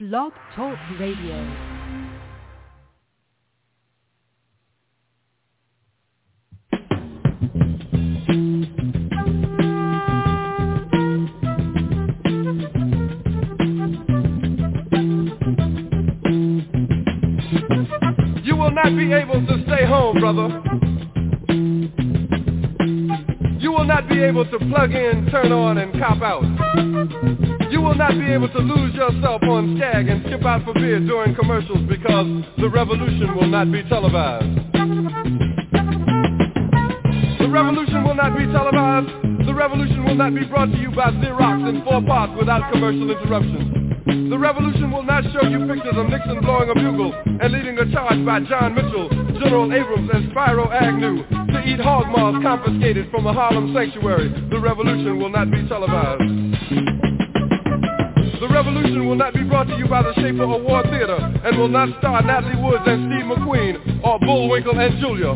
Blog Talk Radio. You will not be able to stay home, brother. You will not be able to plug in, turn on, and cop out. You will not be able to lose yourself on Skag and skip out for beer during commercials because the revolution will not be televised. The revolution will not be televised. The revolution will not be brought to you by Xerox in 4 parts without commercial interruptions. The revolution will not show you pictures of Nixon blowing a bugle and leading a charge by John Mitchell, General Abrams, and Spyro Agnew to eat hog maws confiscated from a Harlem sanctuary. The revolution will not be televised. The revolution will not be brought to you by the Schaefer Award Theater and will not star Natalie Woods and Steve McQueen or Bullwinkle and Julia.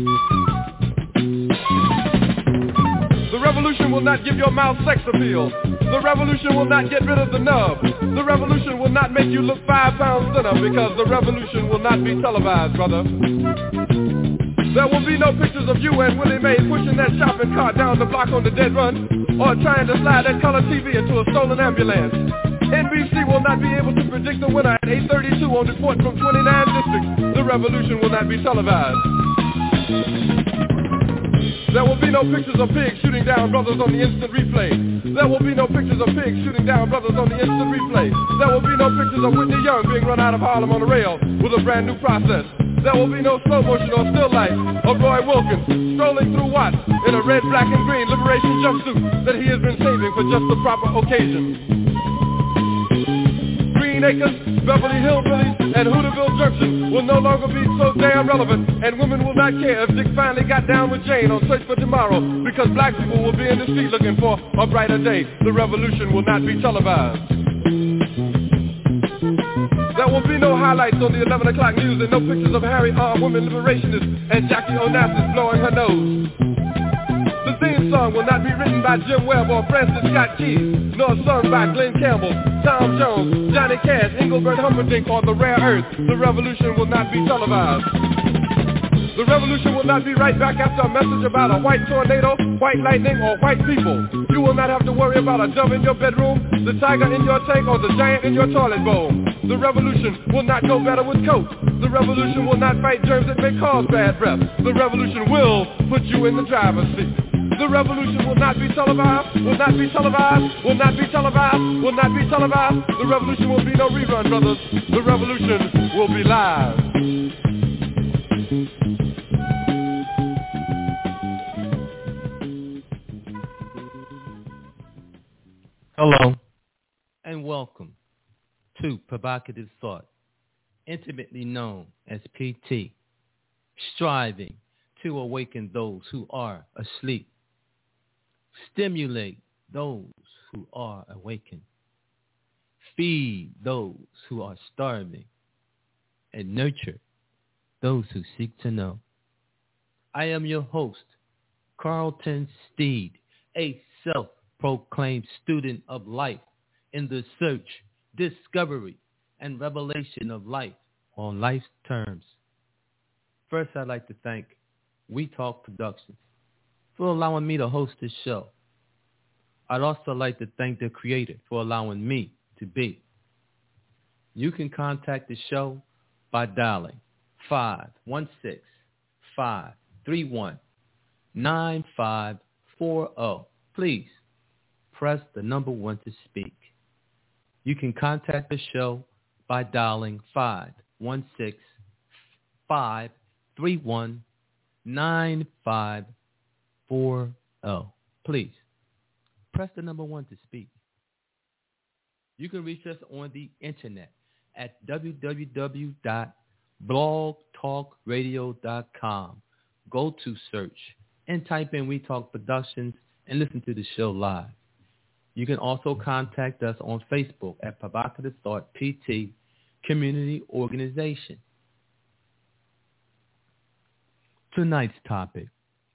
The revolution will not give your mouth sex appeal. The revolution will not get rid of the nub. The revolution will not make you look 5 pounds thinner because the revolution will not be televised, brother. There will be no pictures of you and Willie Mae pushing that shopping cart down the block on the dead run or trying to slide that color TV into a stolen ambulance. NBC will not be able to predict the winner at 8:32 on report from 29 districts. The revolution will not be televised. There will be no pictures of pigs shooting down brothers on the instant replay. There will be no pictures of pigs shooting down brothers on the instant replay. There will be no pictures of Whitney Young being run out of Harlem on a rail with a brand new process. There will be no slow motion or still life of Roy Wilkins strolling through Watts in a red, black, and green liberation jumpsuit that he has been saving for just the proper occasion. Green Acres, Beverly Hillbillies, and Hooterville Junction will no longer be so damn relevant, and women will not care if Dick finally got down with Jane on Search for Tomorrow, because black people will be in the street looking for a brighter day. The revolution will not be televised. There will be no highlights on the 11 o'clock news and no pictures of Harry armed women liberationists and Jackie Onassis blowing her nose. The theme song will not be written by Jim Webb or Francis Scott Key, nor sung by Glenn Campbell, Tom Jones, Johnny Cash, Engelbert Humperdinck, or The Rare Earth. The revolution will not be televised. The revolution will not be right back after a message about a white tornado, white lightning, or white people. You will not have to worry about a dove in your bedroom, the tiger in your tank, or the giant in your toilet bowl. The revolution will not go better with Coke. The revolution will not fight germs that may cause bad breath. The revolution will put you in the driver's seat. The revolution will not be televised, will not be televised, will not be televised, will not be televised. The revolution will be no rerun, brothers. The revolution will be live. Hello, and welcome to Provocative Thought, intimately known as PT, striving to awaken those who are asleep, stimulate those who are awakened, feed those who are starving, and nurture those who seek to know. I am your host, Carlton Steed, a self-proclaimed student of life in the search, discovery, and revelation of life on life's terms. First, I'd like to thank We Talk Productions for allowing me to host this show. I'd also like to thank the creator for allowing me to be. You can contact the show by dialing 516-531-9540. Please press the number 1 to speak. You can contact the show by dialing 516-531-9540. Please press the number 1 to speak. You can reach us on the internet at www.blogtalkradio.com. Go to search and type in We Talk Productions and listen to the show live. You can also contact us on Facebook at Provocative Thought PT Community Organization. Tonight's topic,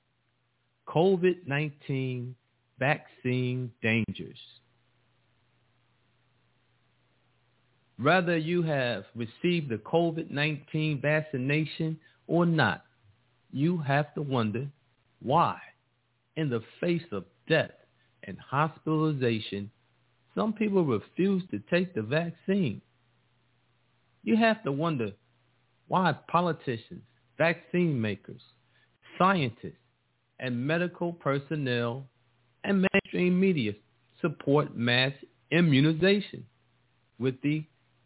COVID-19 vaccine dangers. whether you have received the COVID-19 vaccination or not, you have to wonder why, in the face of death and hospitalization, some people refuse to take the vaccine. You have to wonder why politicians, vaccine makers, scientists, and medical personnel and mainstream media support mass immunization with the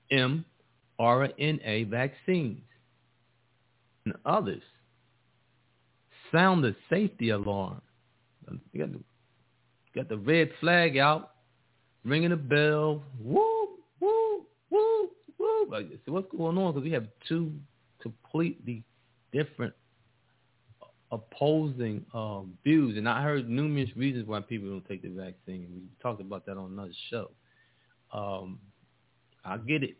mRNA vaccines. And others sound the safety alarm. You got the red flag out, ringing a bell. Woo, woo, woo, woo. Like, so what's going on? Because we have two completely different opposing views. And I heard numerous reasons why people don't take the vaccine. We talked about that on another show. I get it.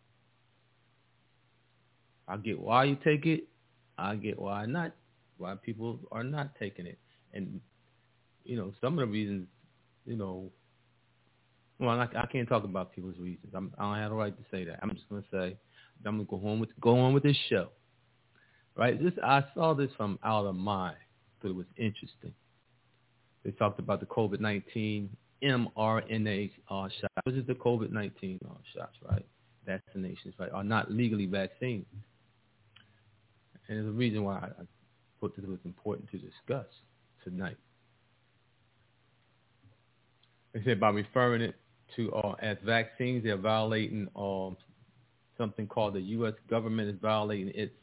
I get why you take it. I get why people are not taking it. And, you know, some of the reasons, you know, well, I can't talk about people's reasons. I don't have the right to say that. I'm just going to say, I'm going to go on with this show. Right? I saw this from Out of Mind. Thought it was interesting. They talked about the COVID-19 mRNA shots, which is the COVID-19 shots, right? Vaccinations, right, are not legally vaccines. And there's a reason why I thought this was important to discuss tonight. They said by referring it to as vaccines, they're violating something called the U.S. government is violating its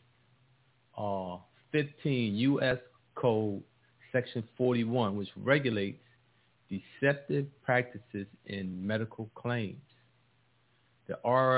15 U.S. Code Section 41, which regulates deceptive practices in medical claims. The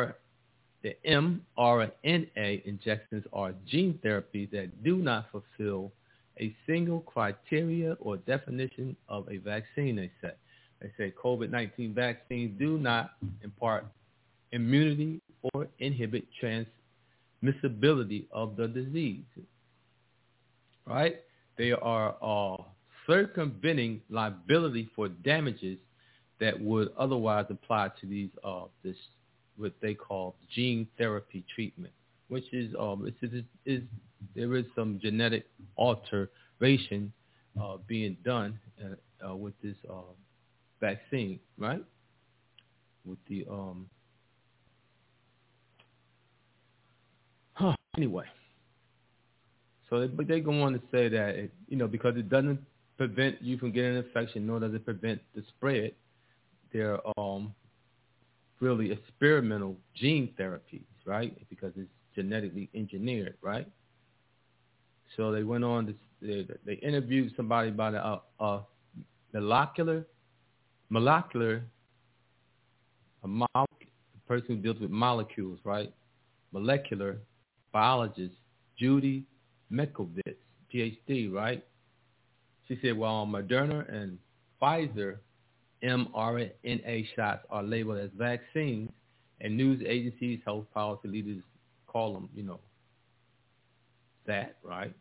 mRNA injections are gene therapies that do not fulfill a single criteria or definition of a vaccine, they say. They say COVID-19 vaccines do not impart immunity or inhibit transmissibility of the disease. Right? They are circumventing liability for damages that would otherwise apply to these this what they call gene therapy treatment, which is there is some genetic alteration being done with this vaccine, right? With the anyway. So they go on to say that because it doesn't prevent you from getting an infection, nor does it prevent the spread. They're really experimental gene therapies, right? Because it's genetically engineered, right? So they went on to they interviewed somebody about a molecular person who deals with molecules, right? Molecular biologist Judy Mikovits, PhD, right? She said, well, Moderna and Pfizer mRNA shots are labeled as vaccines, and news agencies, health policy leaders call them, that, right?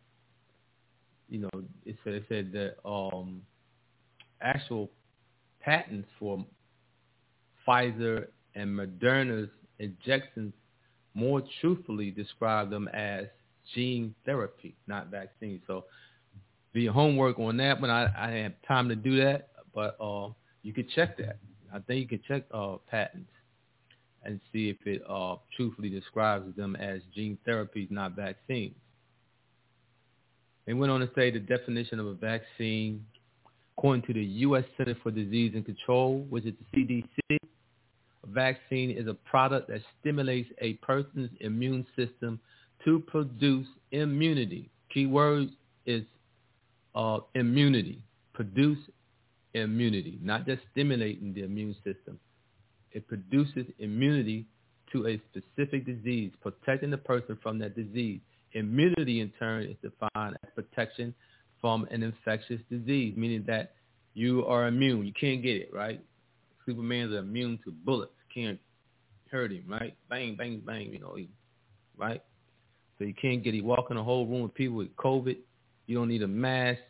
It said that actual patents for Pfizer and Moderna's injections more truthfully describe them as gene therapy, not vaccines. So do your homework on that one. I didn't have time to do that, but you can check that. I think you can check patents and see if it truthfully describes them as gene therapies, not vaccines. They went on to say the definition of a vaccine, according to the U.S. Center for Disease and Control, which is the CDC, a vaccine is a product that stimulates a person's immune system to produce immunity. Key word is immunity. Produce immunity, not just stimulating the immune system. It produces immunity to a specific disease, protecting the person from that disease. Immunity, in turn, is defined as protection from an infectious disease, meaning that you are immune. You can't get it, right? Superman's immune to bullets. Can't hurt him, right? Bang, bang, bang, right? So you can't get it. You walk in a whole room with people with COVID. You don't need a mask,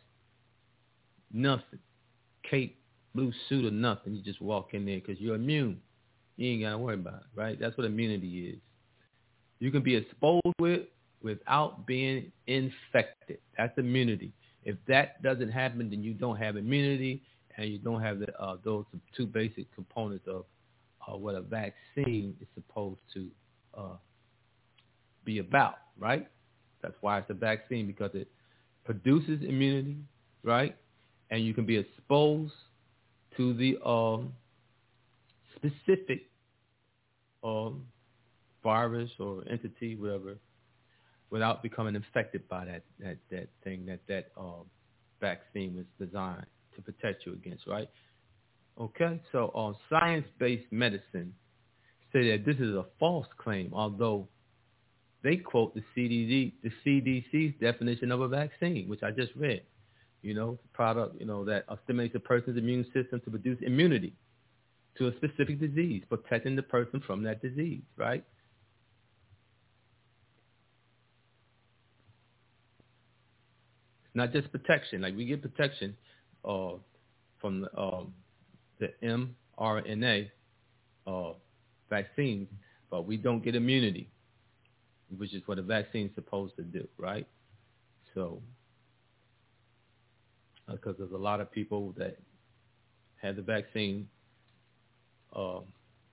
nothing. Cape, blue suit or nothing. You just walk in there because you're immune. You ain't got to worry about it, right? That's what immunity is. You can be exposed with without being infected. That's immunity. If that doesn't happen, then you don't have immunity, and you don't have those two basic components of what a vaccine is supposed to be about, right? That's why it's a vaccine, because it produces immunity, right? And you can be exposed to the specific virus or entity, whatever, without becoming infected by that thing that vaccine was designed to protect you against, right? Okay, so science-based medicine say that this is a false claim, although they quote the CDC's definition of a vaccine, which I just read. Product, that stimulates a person's immune system to produce immunity to a specific disease, protecting the person from that disease, right? It's not just protection. Like we get protection from the mRNA vaccines, but we don't get immunity, which is what a vaccine is supposed to do, right? So, because there's a lot of people that had the vaccine. Some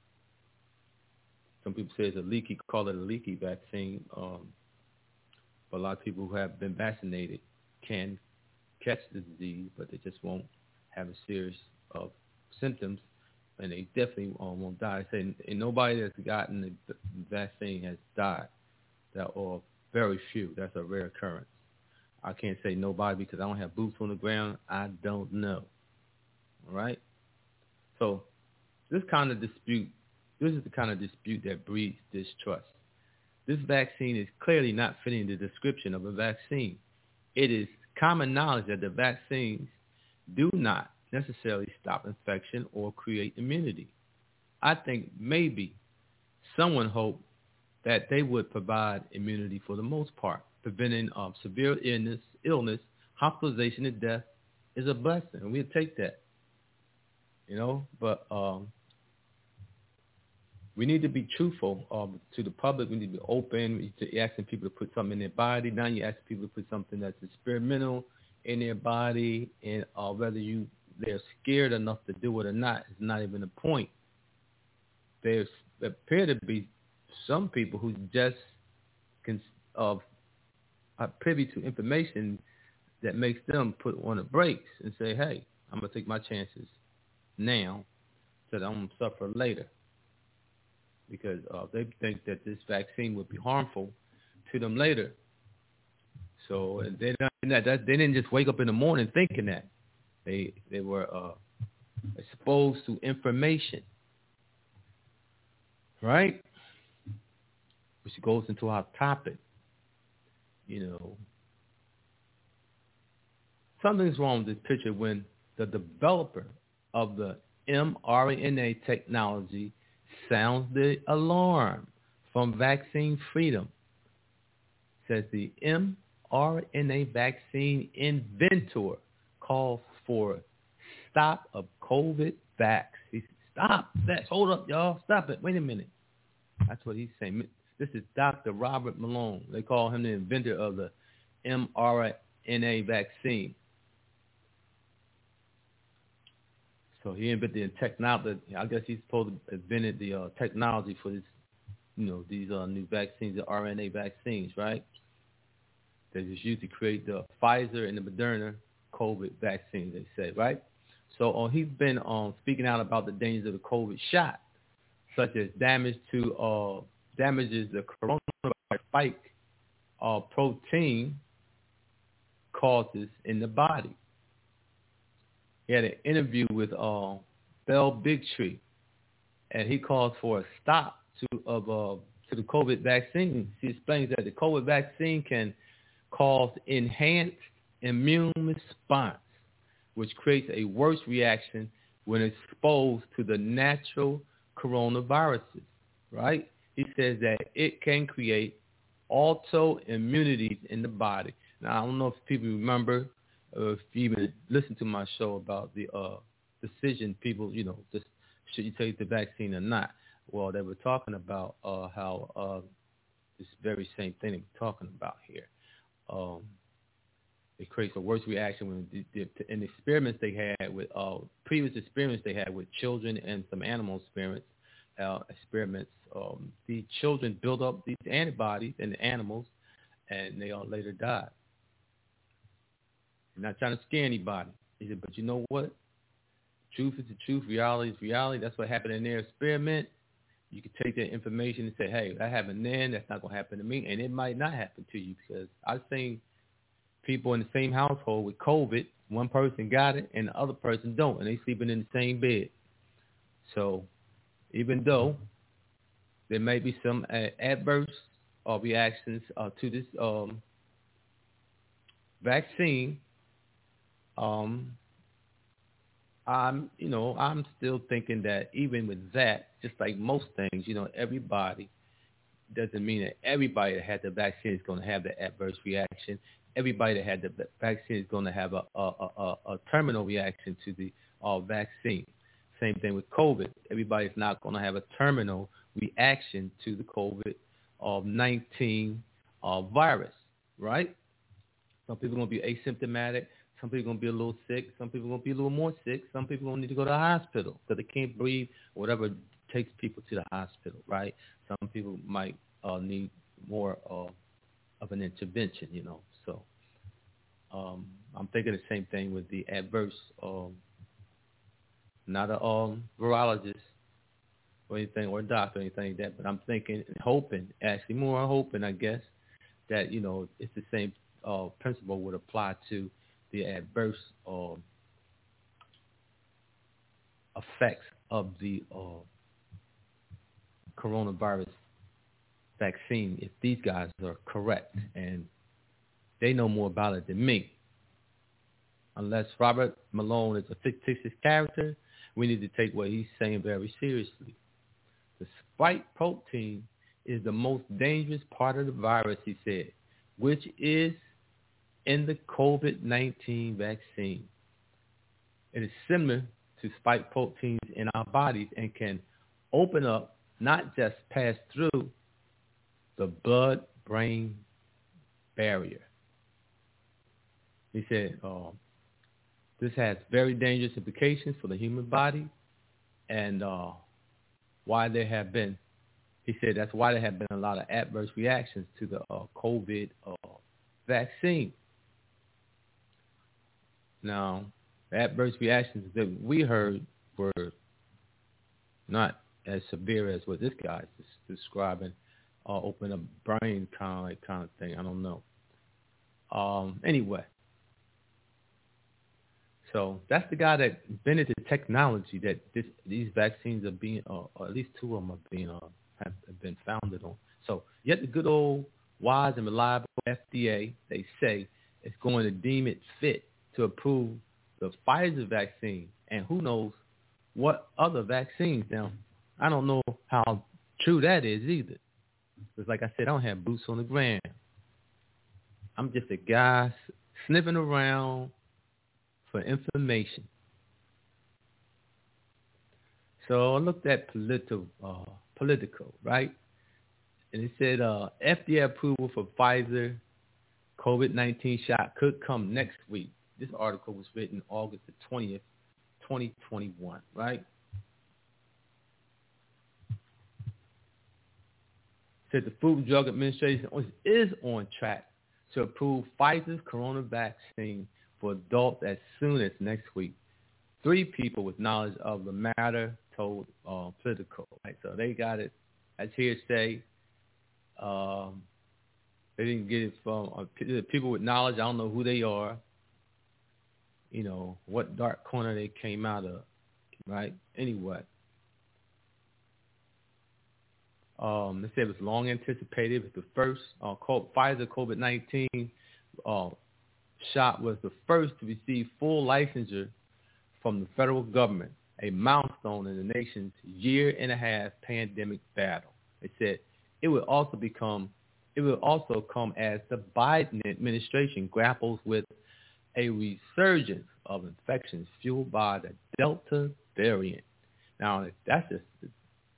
people say it's call it a leaky vaccine. But a lot of people who have been vaccinated can catch the disease, but they just won't have a series of symptoms, and they definitely won't die. And nobody that's gotten the vaccine has died, or very few. That's a rare occurrence. I can't say nobody because I don't have boots on the ground. I don't know. All right? So this is the kind of dispute that breeds distrust. This vaccine is clearly not fitting the description of a vaccine. It is common knowledge that the vaccines do not necessarily stop infection or create immunity. I think maybe someone hoped that they would provide immunity for the most part. Preventing severe illness, hospitalization, and death is a blessing, and we'll take that. But we need to be truthful to the public. We need to be open. We need to be asking people to put something in their body. Now you're asking people to put something that's experimental in their body, and whether they're scared enough to do it or not is not even the point. There appear to be some people who just are privy to information that makes them put on the brakes and say, hey, I'm going to take my chances now so that I'm going to suffer later. Because they think that this vaccine would be harmful to them later. So they didn't just wake up in the morning thinking that. They were exposed to information, right? Which goes into our topic. Something's wrong with this picture when the developer of the mRNA technology sounds the alarm from vaccine freedom. Says the mRNA vaccine inventor calls for stop of COVID vax. He said, stop that. Hold up, y'all. Stop it. Wait a minute. That's what he's saying. This is Dr. Robert Malone. They call him the inventor of the mRNA vaccine. So he invented the technology. I guess he's supposed to have invented the technology for this, these new vaccines, the RNA vaccines, right? That is used to create the Pfizer and the Moderna COVID vaccines, they say, right? So he's been speaking out about the dangers of the COVID shot, such as damages the coronavirus spike protein causes in the body. He had an interview with Bell Bigtree, and he calls for a stop to the COVID vaccine. He explains that the COVID vaccine can cause enhanced immune response, which creates a worse reaction when exposed to the natural coronaviruses, right? He says that it can create autoimmunities in the body. Now, I don't know if people remember, or if you even listen to my show about the decision people, just should you take the vaccine or not. Well, they were talking about how this very same thing they were talking about here. It creates a worse reaction when in experiments they had with previous experiments they had with children and some animal experiments. The children built up these antibodies in the animals, and they all later died. I'm not trying to scare anybody. He said, but you know what? Truth is the truth. Reality is reality. That's what happened in their experiment. You can take that information and say, hey, that happened then. That's not going to happen to me. And it might not happen to you, because I've seen people in the same household with COVID. One person got it and the other person don't, and they sleeping in the same bed. So even though there may be some adverse reactions to this vaccine, I'm still thinking that even with that, just like most things, everybody doesn't mean that everybody that had the vaccine is going to have the adverse reaction. Everybody that had the vaccine is going to have a terminal reaction to the vaccine. Same thing with COVID. Everybody's not going to have a terminal reaction to the COVID-19 virus, right? Some people are going to be asymptomatic. Some people are going to be a little sick. Some people are going to be a little more sick. Some people are going to need to go to the hospital because they can't breathe, whatever takes people to the hospital, right? Some people might need more of an intervention, So I'm thinking the same thing with the adverse, not a virologist or anything, or a doctor or anything like that, but I'm thinking and hoping, actually more hoping, I guess, that, it's the same principle would apply to the adverse effects of the coronavirus vaccine, if these guys are correct, and they know more about it than me. Unless Robert Malone is a fictitious character, we need to take what he's saying very seriously. The spike protein is the most dangerous part of the virus, he said, which is in the COVID-19 vaccine. It is similar to spike proteins in our bodies and can open up, not just pass through, the blood-brain barrier. He said, this has very dangerous implications for the human body, and why there have been, he said that's why there have been a lot of adverse reactions to the COVID vaccine. Now, the adverse reactions that we heard were not as severe as what this guy is describing, open up brain kind of thing. I don't know. Anyway, so that's the guy that invented the technology that these vaccines are being, or at least two of them are being, have been founded on. So yet the good old wise and reliable FDA, they say, is going to deem it fit to approve the Pfizer vaccine, and who knows what other vaccines. Now, I don't know how true that is either, because like I said, I don't have boots on the ground. I'm just a guy sniffing around for information. So I looked at Politico, right? And it said FDA approval for Pfizer COVID-19 shot could come next week. This article was written August the 20th, 2021, right? It said the Food and Drug Administration is on track to approve Pfizer's corona vaccine for adults as soon as next week. 3 people with knowledge of the matter told Politico. Right? So they got it as hearsay. They didn't get it from people with knowledge. I don't know who they are. What dark corner they came out of, right? Anyway. They said it was long anticipated. It was the first Pfizer COVID-19 shot was the first to receive full licensure from the federal government, a milestone in the nation's year-and-a-half pandemic battle. They said it will also come as the Biden administration grapples with a resurgence of infections fueled by the Delta variant. Now, that's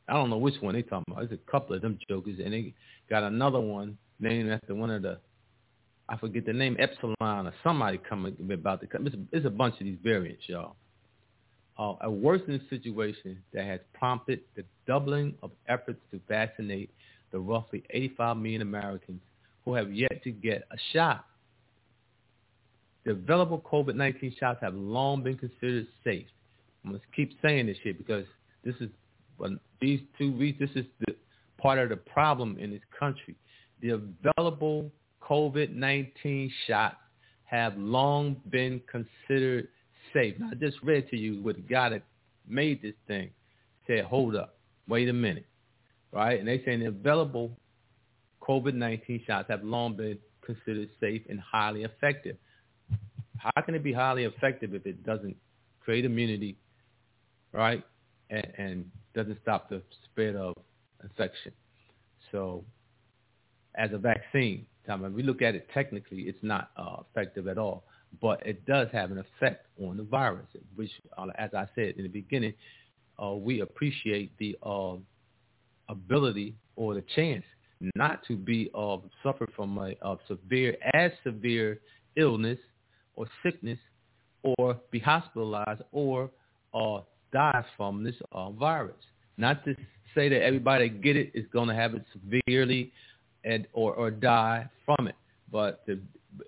I don't know which one they talking about. There's a couple of them jokers, and they got another one named after one of the, I forget the name, Epsilon or somebody coming about to come. It's a bunch of these variants, y'all. A worsening situation that has prompted the doubling of efforts to vaccinate the roughly 85 million Americans who have yet to get a shot. The available COVID-19 shots have long been considered safe. I'm going to keep saying this shit because this is these 2 weeks. This is the part of the problem in this country. The available COVID-19 shots have long been considered safe. Now, I just read to you what the guy that made this thing said. Hold up, wait a minute, right? And they saying the available COVID-19 shots have long been considered safe and highly effective. How can it be highly effective if it doesn't create immunity, right, and doesn't stop the spread of infection? So as a vaccine, when we look at it technically, it's not effective at all, but it does have an effect on the virus, which, as I said in the beginning, we appreciate the ability or the chance not to be suffer from a severe illness or sickness, or be hospitalized, or die from this virus. Not to say that everybody that get it is going to have it severely or die from it, but they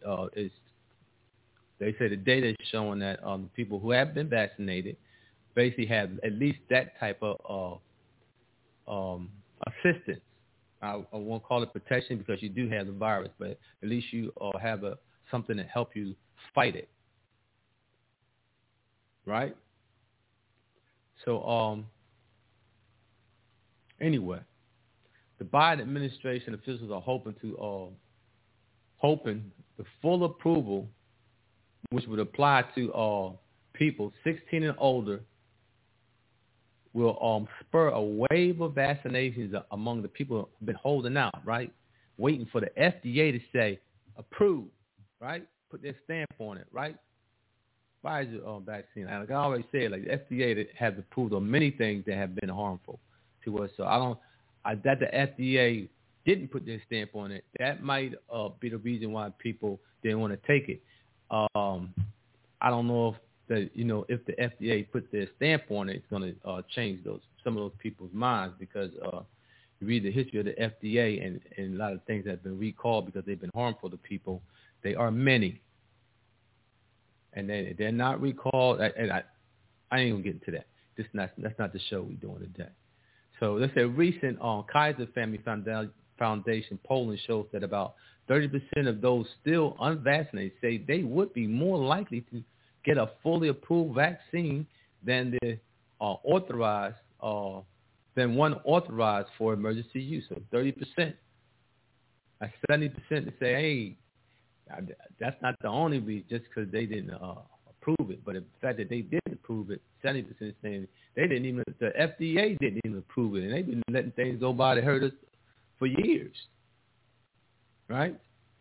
say the data is showing that people who have been vaccinated basically have at least that type of assistance. I won't call it protection because you do have the virus, but at least you have something to help you fight it, right? So anyway, the Biden administration officials are hoping the full approval, which would apply to people 16 and older, will spur a wave of vaccinations among the people who've been holding out, right? Waiting for the FDA to say approve, right? Put their stamp on it, right? Pfizer vaccine. Like I always said, like the FDA has approved on many things that have been harmful to us. So that the FDA didn't put their stamp on it, that might be the reason why people didn't want to take it. I don't know if the FDA put their stamp on it, it's going to change some of those people's minds, because you read the history of the FDA and a lot of things have been recalled because they've been harmful to people. They are many, and they're not recalled. And I ain't gonna get into that. That's not the show we're doing today. So let's say recent Kaiser Family Foundation polling shows that about 30% of those still unvaccinated say they would be more likely to get a fully approved vaccine than one authorized for emergency use. So 30%. That's 70% to say, hey, that's not the only reason, just because they didn't approve it. But the fact that they did approve it, 70% saying the FDA didn't even approve it, and they've been letting things go by that hurt us for years, right?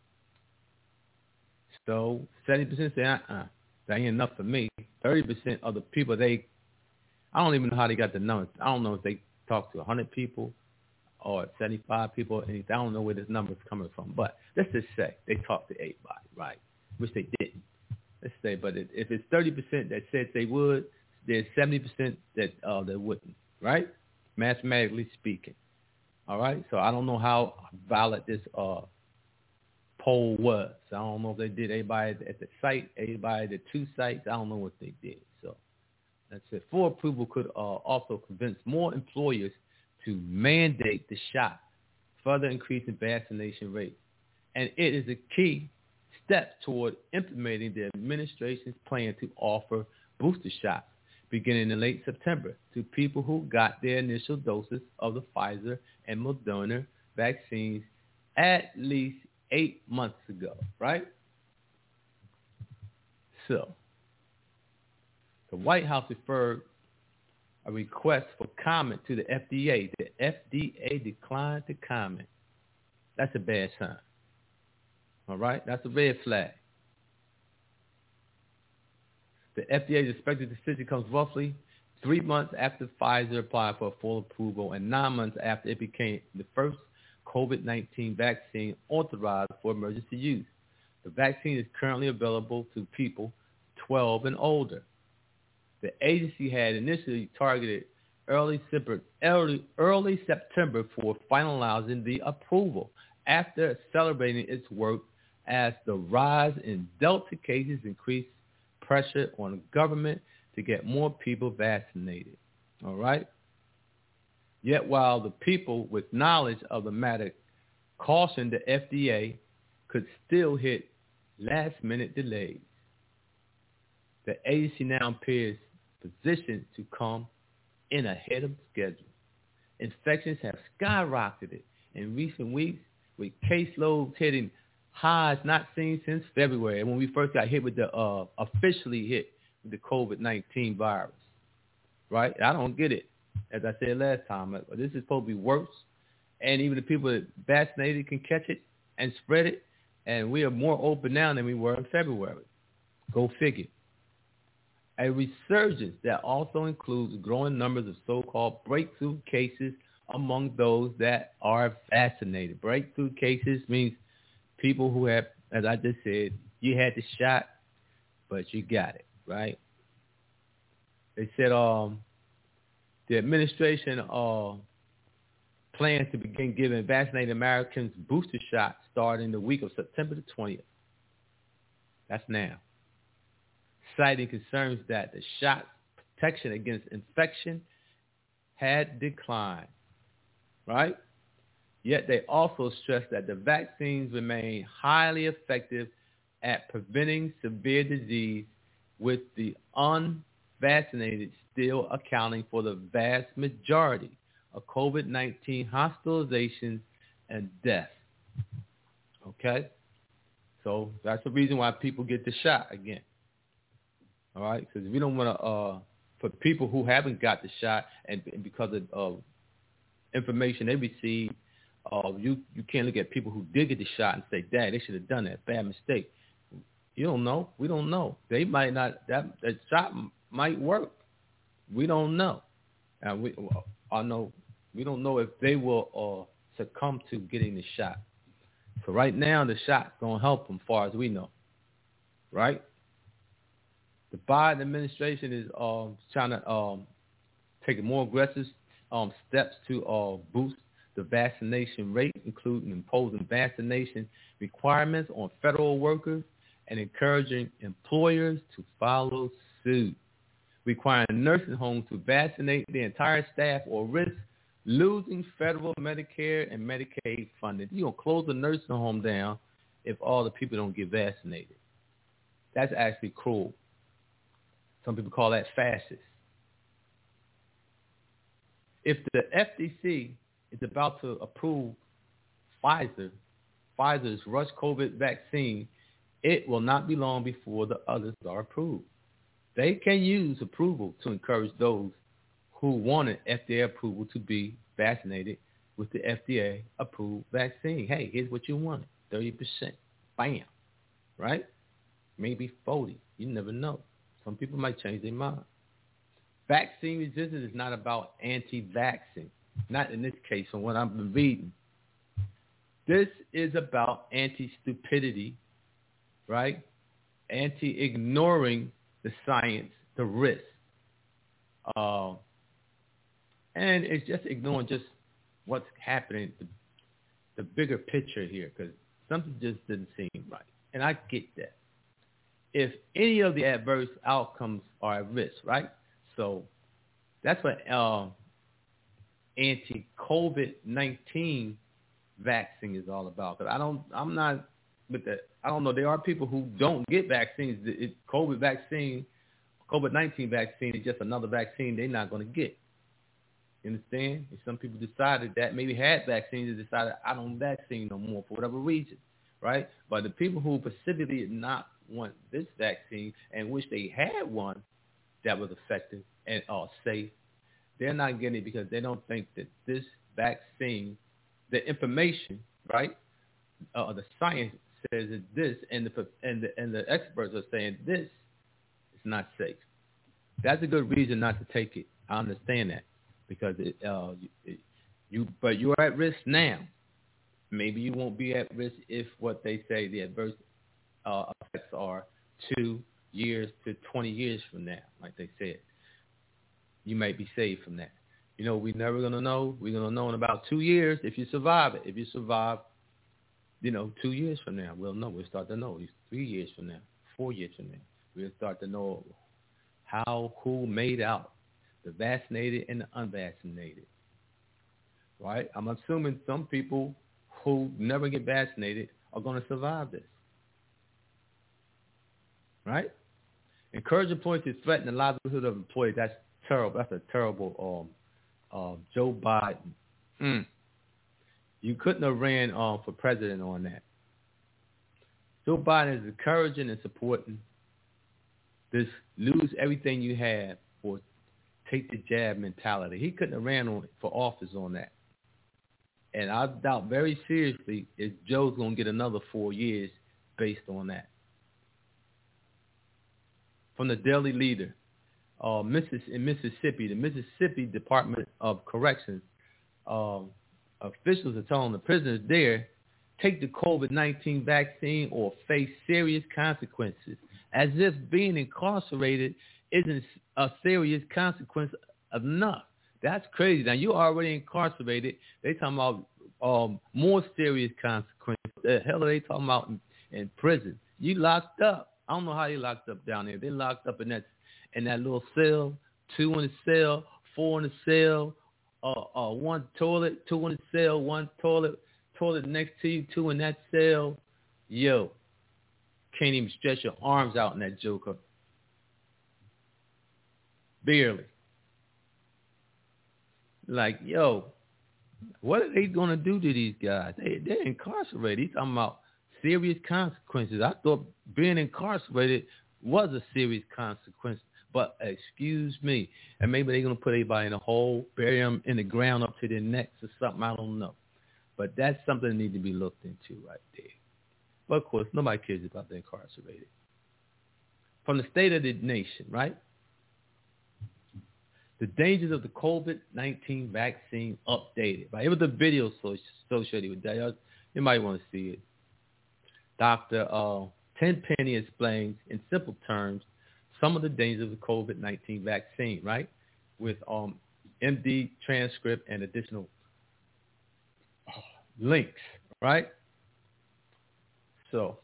So 70% say, that ain't enough for me. 30% of the people, I don't even know how they got the numbers. I don't know if they talked to 100 people or 75 people. I don't know where this number is coming from. But let's just say they talked to everybody, right? Which they didn't. Let's say, but if it's 30% that said they would, there's 70% that wouldn't, right? Mathematically speaking. All right? So I don't know how valid this poll was. I don't know if they did everybody at the site, everybody at the 2 sites. I don't know what they did. So that's it. Full approval could also convince more employers to mandate the shot, further increasing vaccination rates. And it is a key step toward implementing the administration's plan to offer booster shots beginning in late September to people who got their initial doses of the Pfizer and Moderna vaccines at least 8 months ago, right? So the White House referred a request for comment to the FDA. The FDA declined to comment. That's a bad sign. All right? That's a red flag. The FDA's expected decision comes roughly 3 months after Pfizer applied for full approval and 9 months after it became the first COVID-19 vaccine authorized for emergency use. The vaccine is currently available to people 12 and older. The agency had initially targeted early September for finalizing the approval after celebrating its work as the rise in Delta cases increased pressure on the government to get more people vaccinated. All right? Yet while the people with knowledge of the matter cautioned the FDA could still hit last-minute delays, the agency now appears positioned to come in ahead of schedule. Infections have skyrocketed in recent weeks, with caseloads hitting highs not seen since February, when we first got hit with the officially hit with the COVID-19 virus. Right? I don't get it. As I said last time, this is supposed to be worse, and even the people that vaccinated can catch it and spread it, and we are more open now than we were in February. Go figure. A resurgence that also includes growing numbers of so-called breakthrough cases among those that are vaccinated. Breakthrough cases means people who have, as I just said, you had the shot, but you got it, right? They said the administration plans to begin giving vaccinated Americans booster shots starting the week of September the 20th. That's now. Citing concerns that the shot's protection against infection had declined, right? Yet they also stress that the vaccines remain highly effective at preventing severe disease, with the unvaccinated still accounting for the vast majority of COVID-19 hospitalizations and deaths. Okay? So that's the reason why people get the shot again. All right? Because we don't want to, for people who haven't got the shot and because of information they received, you can't look at people who did get the shot and say, "Dad, they should have done that. Bad mistake." You don't know. We don't know. They might not. That shot might work. We don't know. And I know we don't know if they will succumb to getting the shot. So right now, the shot's gonna help them, as far as we know. Right? The Biden administration is trying to take more aggressive steps to boost the vaccination rate, including imposing vaccination requirements on federal workers and encouraging employers to follow suit, requiring nursing homes to vaccinate the entire staff or risk losing federal Medicare and Medicaid funding. You're going to close the nursing home down if all the people don't get vaccinated. That's actually cruel. Some people call that fascist. If the FTC is about to approve Pfizer's rush COVID vaccine, it will not be long before the others are approved. They can use approval to encourage those who wanted FDA approval to be vaccinated with the FDA-approved vaccine. Hey, here's what you wanted, 30%. Bam. Right? Maybe 40. You never know. Some people might change their mind. Vaccine resistance is not about anti-vaccine. Not in this case, from what I've been reading. This is about anti-stupidity, right? Anti-ignoring the science, the risk. And it's just ignoring just what's happening, the bigger picture here, because something just didn't seem right. And I get that. If any of the adverse outcomes are at risk, right? So that's what anti-COVID-19 vaccine is all about. Because I don't know. There are people who don't get vaccines. COVID-19 vaccine is just another vaccine they're not going to get. You understand? And some people decided that, maybe had vaccines and decided, I don't vaccine no more for whatever reason, right? But the people who specifically did not want this vaccine and wish they had one that was effective and safe, they're not getting it because they don't think that this vaccine, the information, right, the science says that this, and the experts are saying this is not safe. That's a good reason not to take it. I understand that because but you're at risk now. Maybe you won't be at risk if what they say the adverse effects are 2 years to 20 years from now, like they said. You might be saved from that. You know, we're never going to know. We're going to know in about 2 years if you survive it. If you survive, 2 years from now, we'll know. We'll start to know. 3 years from now, 4 years from now, we'll start to know who made out, the vaccinated and the unvaccinated. Right? I'm assuming some people who never get vaccinated are going to survive this. Right? Encourage employees to threaten the livelihood of employees. That's terrible. That's a terrible Joe Biden. You couldn't have ran for president on that. Joe Biden is encouraging and supporting this lose everything you have or take the jab mentality. He couldn't have ran for office on that. And I doubt very seriously if Joe's going to get another 4 years based on that. From the Daily Leader, in Mississippi, the Mississippi Department of Corrections officials are telling the prisoners there, take the COVID-19 vaccine or face serious consequences, as if being incarcerated isn't a serious consequence enough. That's crazy. Now, you're already incarcerated. They talking about more serious consequences. What the hell are they talking about in prison? You locked up. I don't know how you locked up down there. They locked up in that little cell, 2 in the cell, 4 in the cell, 1 toilet, 2 in the cell, 1 toilet next to you, 2 in that cell. Yo, can't even stretch your arms out in that joker. Barely. Like, yo, what are they going to do to these guys? They're incarcerated. He's talking about serious consequences. I thought being incarcerated was a serious consequence. But excuse me, and maybe they're going to put everybody in a hole, bury them in the ground up to their necks or something. I don't know. But that's something that needs to be looked into right there. But, of course, nobody cares about the incarcerated. From the State of the Nation, right? The dangers of the COVID-19 vaccine updated. Right? It was a video associated with that. You might want to see it. Dr. Tenpenny explains in simple terms some of the dangers of the COVID-19 vaccine, right? With MD transcript and additional links, right? So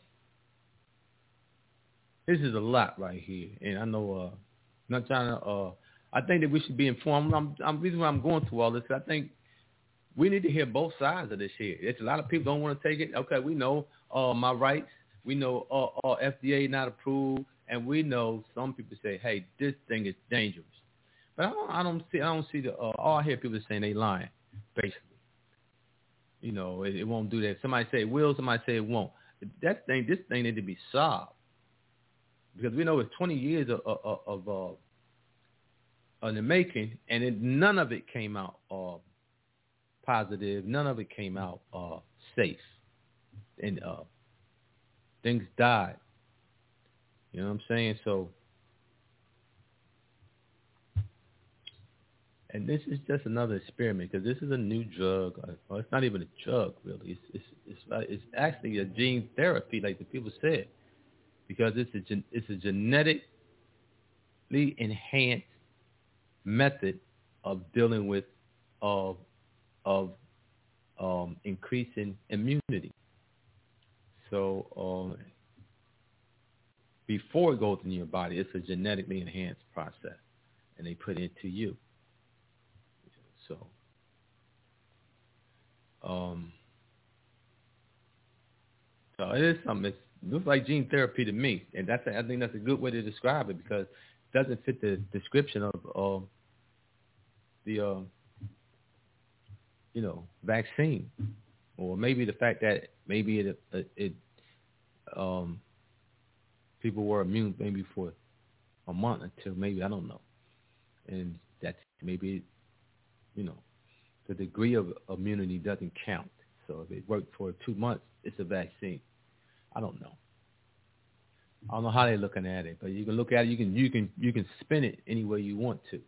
this is a lot right here, and I know not trying to. I think that we should be informed. I'm reason why I'm going through all this. I think we need to hear both sides of this here. It's a lot of people don't want to take it. Okay, we know my rights. We know FDA not approved, and we know some people say, "Hey, this thing is dangerous." But I don't see the. All I hear people saying they lying, basically. You know, it won't do that. Somebody say it will. Somebody say it won't. This thing need to be solved because we know it's 20 years of in the making, and none of it came out positive. None of it came out safe, and things died. You know what I'm saying? So, and this is just another experiment because this is a new drug. Well, it's not even a drug, really. It's actually a gene therapy, like the people said, because it's a genetically enhanced method of dealing with increasing immunity. So before it goes in your body, it's a genetically enhanced process, and they put it into you. So so it is something. It looks like gene therapy to me, and I think that's a good way to describe it because it doesn't fit the description of the vaccine, or maybe the fact that maybe it people were immune maybe for a month or two, maybe, I don't know, and that's maybe the degree of immunity doesn't count. So if it worked for 2 months, it's a vaccine. I don't know. I don't know how they're looking at it, but you can look at it. You can spin it any way you want to.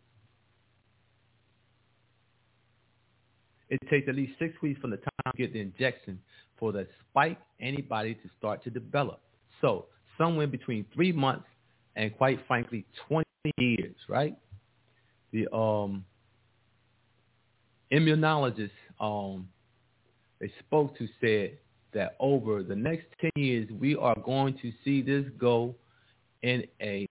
It takes at least 6 weeks from the time you get the injection for the spike antibody to start to develop. So somewhere between 3 months and, quite frankly, 20 years, right? The immunologist they spoke to said that over the next 10 years, we are going to see this go in a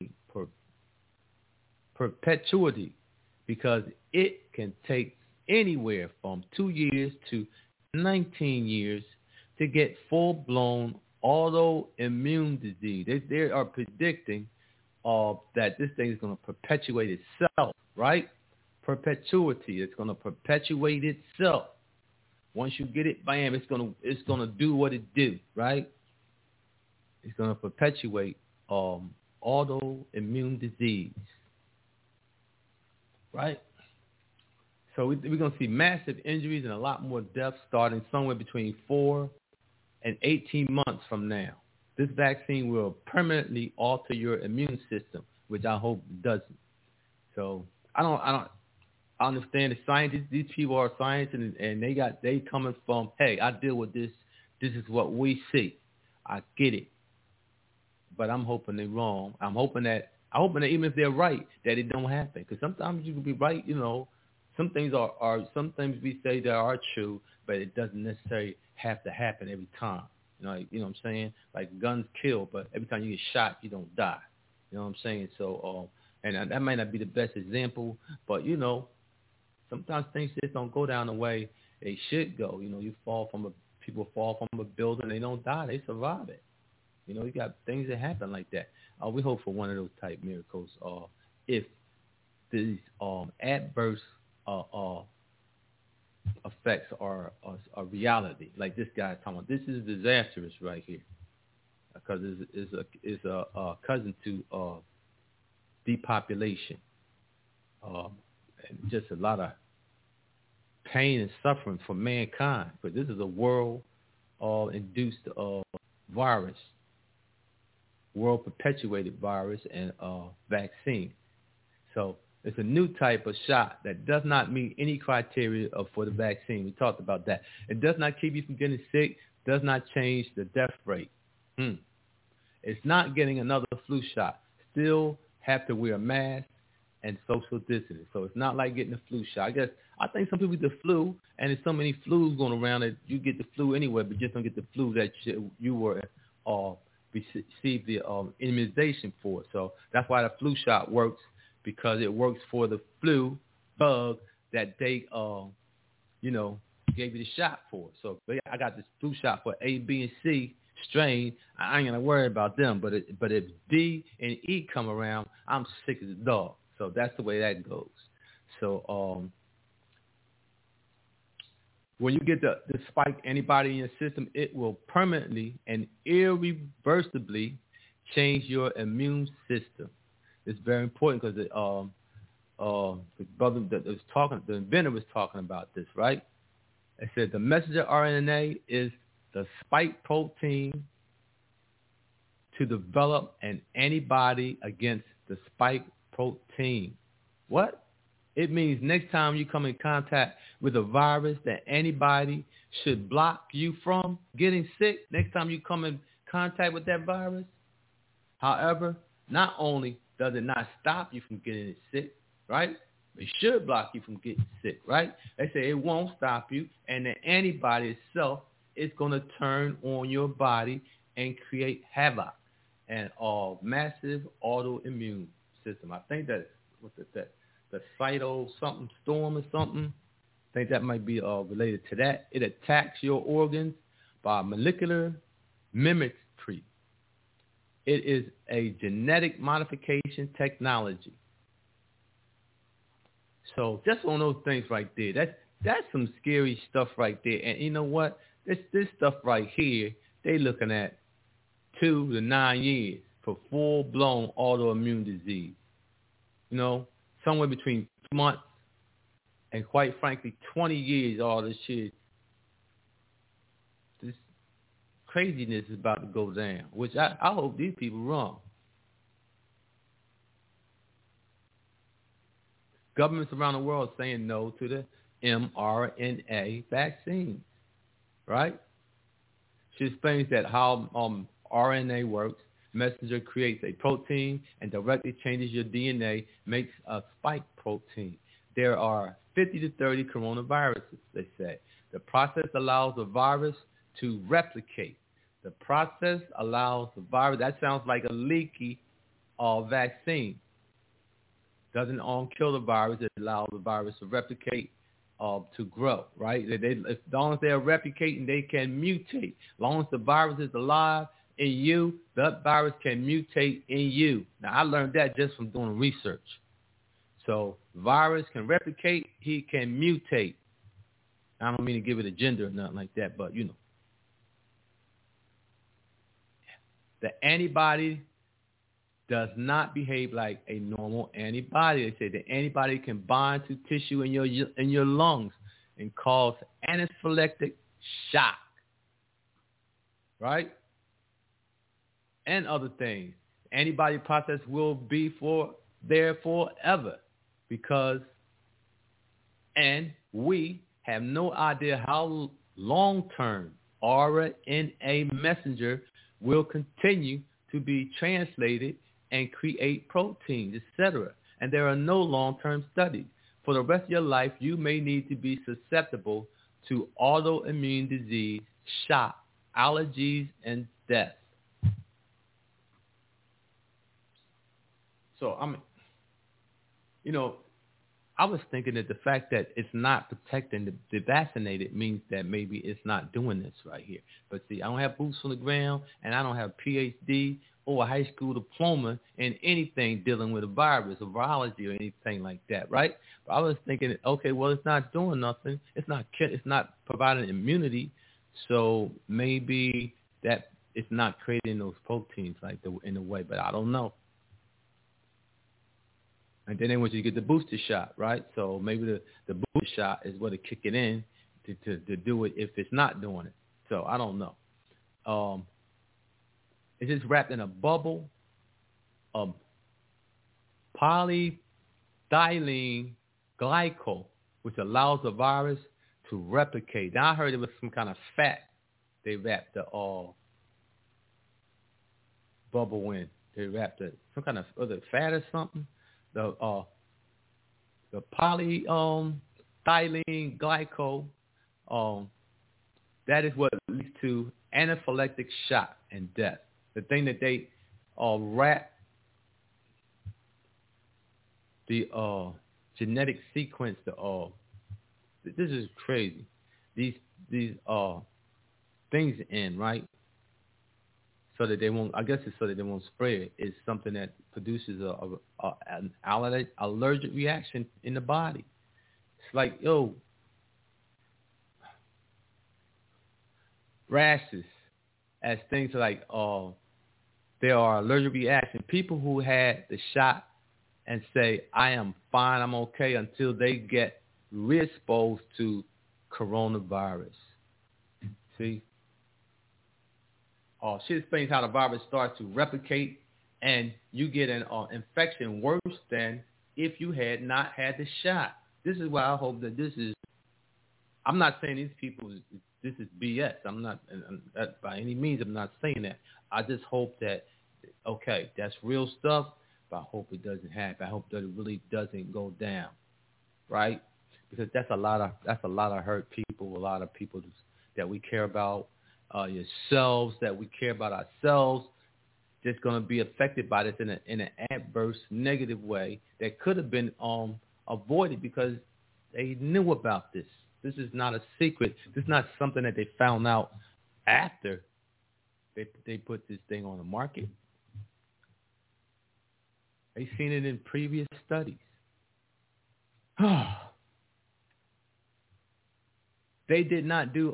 perpetuity, because it can take anywhere from 2 years to 19 years to get full-blown autoimmune disease. They are predicting that this thing is going to perpetuate itself, right? Perpetuity. It's going to perpetuate itself. Once you get it, bam, it's gonna do what it do, right? It's gonna perpetuate autoimmune disease, right? So we're gonna see massive injuries and a lot more deaths starting somewhere between 4 and 18 months from now. This vaccine will permanently alter your immune system, which I hope doesn't. So I understand the scientists. These people are scientists, and they coming from, hey, I deal with this. This is what we see. I get it, but I'm hoping they're wrong. I'm hoping that even if they're right, that it don't happen. Because sometimes you can be right. You know, some things some things we say that are true, but it doesn't necessarily have to happen every time. You know what I'm saying? Like guns kill, but every time you get shot, you don't die. You know what I'm saying? So, and that might not be the best example, but sometimes things just don't go down the way they should go. People fall from a building, they don't die, they survive it. You got things that happen like that. We hope for one of those type miracles. If these adverse effects are a reality, like this guy talking about, this is disastrous right here, because it's a cousin to depopulation. And just a lot of pain and suffering for mankind. But this is a world-induced virus, world-perpetuated virus and vaccine. So it's a new type of shot that does not meet any criteria for the vaccine. We talked about that. It does not keep you from getting sick, does not change the death rate. It's not getting another flu shot. Still have to wear a mask and social distancing. So it's not like getting a flu shot. I think some people get the flu, and there's so many flus going around that you get the flu anyway, but just don't get the flu that you were received the immunization for. So that's why the flu shot works, because it works for the flu bug that they gave you the shot for. So I got this flu shot for A, B, and C strain. I ain't gonna worry about them, but if D and E come around, I'm sick as a dog. So that's the way that goes. So when you get the spike antibody in your system, it will permanently and irreversibly change your immune system. It's very important, because the brother that was talking, the inventor was talking about this, right? It said the messenger RNA is the spike protein to develop an antibody against the spike protein. What? It means next time you come in contact with a virus, that antibody should block you from getting sick next time you come in contact with that virus. However, not only does it not stop you from getting sick, right? It should block you from getting sick, right? They say it won't stop you, and the antibody itself is going to turn on your body and create havoc and massive autoimmune system. I think that's the cyto something storm or something. I think that might be related to that. It attacks your organs by molecular mimicry. It is a genetic modification technology. So just on those things right there, that's some scary stuff right there. And you know what? This stuff right here, they looking at 2 to 9 years for full-blown autoimmune disease. Somewhere between 2 months and, quite frankly, 20 years, all this shit. This craziness is about to go down, which I hope these people wrong. Governments around the world saying no to the mRNA vaccine, right? She explains that how RNA works. Messenger creates a protein and directly changes your DNA, makes a spike protein. There are 50 to 30 coronaviruses, they say. The process allows the virus to replicate. The process allows the virus, that sounds like a leaky vaccine. Doesn't kill the virus, it allows the virus to replicate, to grow, right? As long as they're replicating, they can mutate. As long as the virus is alive in you, that virus can mutate in you. Now, I learned that just from doing research. So, virus can replicate, he can mutate. I don't mean to give it a gender or nothing like that, but, you know. The antibody does not behave like a normal antibody. They say the antibody can bind to tissue in your lungs and cause anaphylactic shock, right? And other things. The antibody process will be there forever because, and we have no idea how long-term RNA messenger will continue to be translated and create proteins, etc. And there are no long-term studies. For the rest of your life, you may need to be susceptible to autoimmune disease, shock, allergies, and death. So, I was thinking that the fact that it's not protecting the vaccinated means that maybe it's not doing this right here. But see, I don't have boots on the ground, and I don't have a PhD or a high school diploma in anything dealing with a virus or virology or anything like that, right? But I was thinking, okay, well, it's not doing nothing. It's not providing immunity, so maybe that it's not creating those proteins like in a way. But I don't know. And then they want you to get the booster shot, right? So maybe the booster shot is what it kick it in to do it if it's not doing it. So I don't know. It's just wrapped in a bubble of polyethylene glycol, which allows the virus to replicate. Now I heard it was some kind of fat they wrapped the bubble in. They wrapped some kind of other fat or something. The polyethylene glycol, that is what leads to anaphylactic shock and death. The thing that they wrap the genetic sequence, this is crazy. These things in, right? So that they won't, I guess it's so that they won't spread. It's something that produces an allergic reaction in the body. It's like, rashes, as things like, there are allergic reactions. People who had the shot and say, I am fine, I'm okay, until they get re-exposed to coronavirus. See? She explains how the virus starts to replicate and you get an infection worse than if you had not had the shot. This is why I hope that I'm not saying these people, this is BS. I'm not, by any means, I'm not saying that. I just hope that, okay, that's real stuff, but I hope it doesn't happen. I hope that it really doesn't go down, right? Because that's a lot of hurt people, a lot of people that we care about. Yourselves, that we care about ourselves, just going to be affected by this in an adverse, negative way that could have been avoided because they knew about this. This is not a secret. This is not something that they found out after they put this thing on the market. They've seen it in previous studies. They did not do,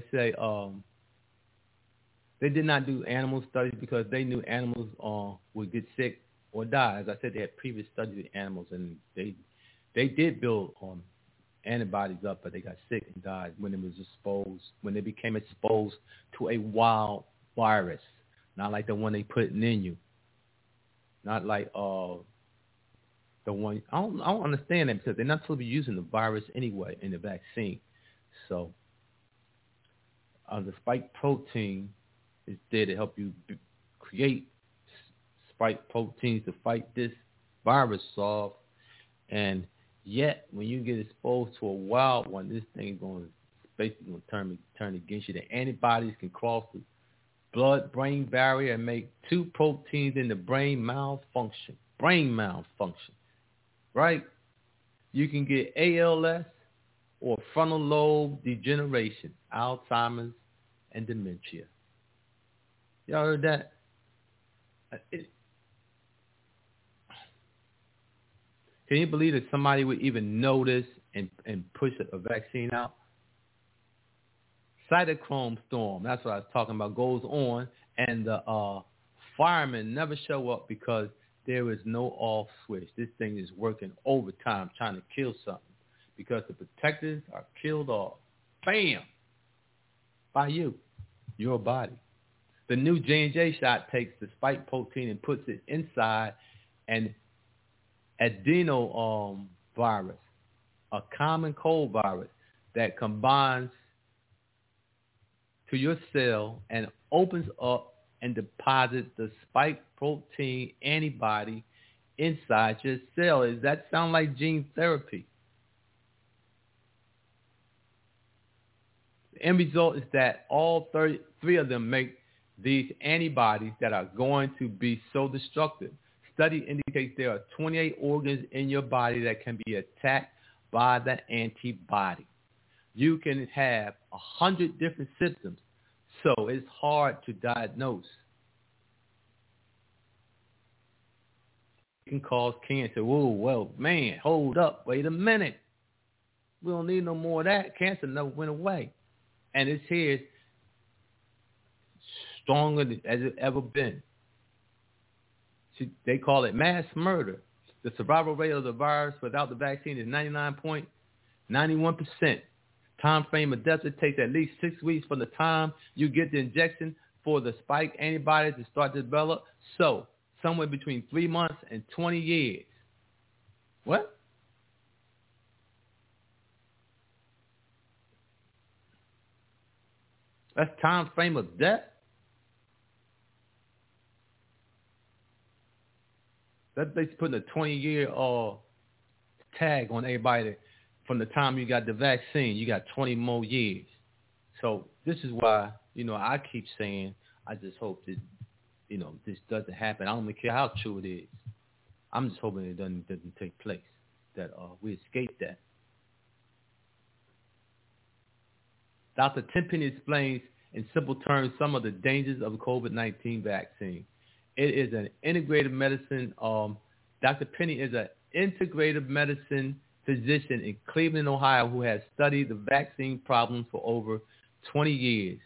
they did not do animal studies because they knew animals would get sick or die. As I said, they had previous studies with animals, and they did build antibodies up, but they got sick and died when they became exposed to a wild virus, not like the one they putting in you, not like the one. I don't understand that because they're not supposed to be using the virus anyway in the vaccine. So the spike protein is there to help you create spike proteins to fight this virus off. And yet, when you get exposed to a wild one, this thing is basically going to turn against you. The antibodies can cross the blood-brain barrier and make two proteins in the brain malfunction. Right? You can get ALS or frontal lobe degeneration, Alzheimer's, and dementia. Y'all heard that? Can you believe that somebody would even know this and push a vaccine out? Cytochrome storm, that's what I was talking about, goes on, and the firemen never show up because there is no off switch. This thing is working overtime trying to kill something because the protectors are killed off. Bam! By you, your body. The new J&J shot takes the spike protein and puts it inside an adenovirus, a common cold virus that combines to your cell and opens up and deposits the spike protein antibody inside your cell. Does that sound like gene therapy? The end result is that all three of them make these antibodies that are going to be so destructive. Study indicates there are 28 organs in your body that can be attacked by the antibody. You can have 100 different symptoms, so it's hard to diagnose. It can cause cancer. Whoa, well, man, hold up, wait a minute. We don't need no more of that. Cancer never went away. And it's here stronger than as it's ever been. They call it mass murder. The survival rate of the virus without the vaccine is 99.91%. Time frame of death, it takes at least 6 weeks from the time you get the injection for the spike antibodies to start to develop. So, somewhere between 3 months and 20 years. What? That's time frame of death? That's basically putting a 20-year tag on everybody from the time you got the vaccine. You got 20 more years. So this is why, I keep saying I just hope that, this doesn't happen. I don't even care how true it is. I'm just hoping it doesn't take place, that we escape that. Dr. Tenpenny explains in simple terms some of the dangers of the COVID-19 vaccine. It is an integrative medicine. Dr. Penny is an integrative medicine physician in Cleveland, Ohio, who has studied the vaccine problems for over 20 years.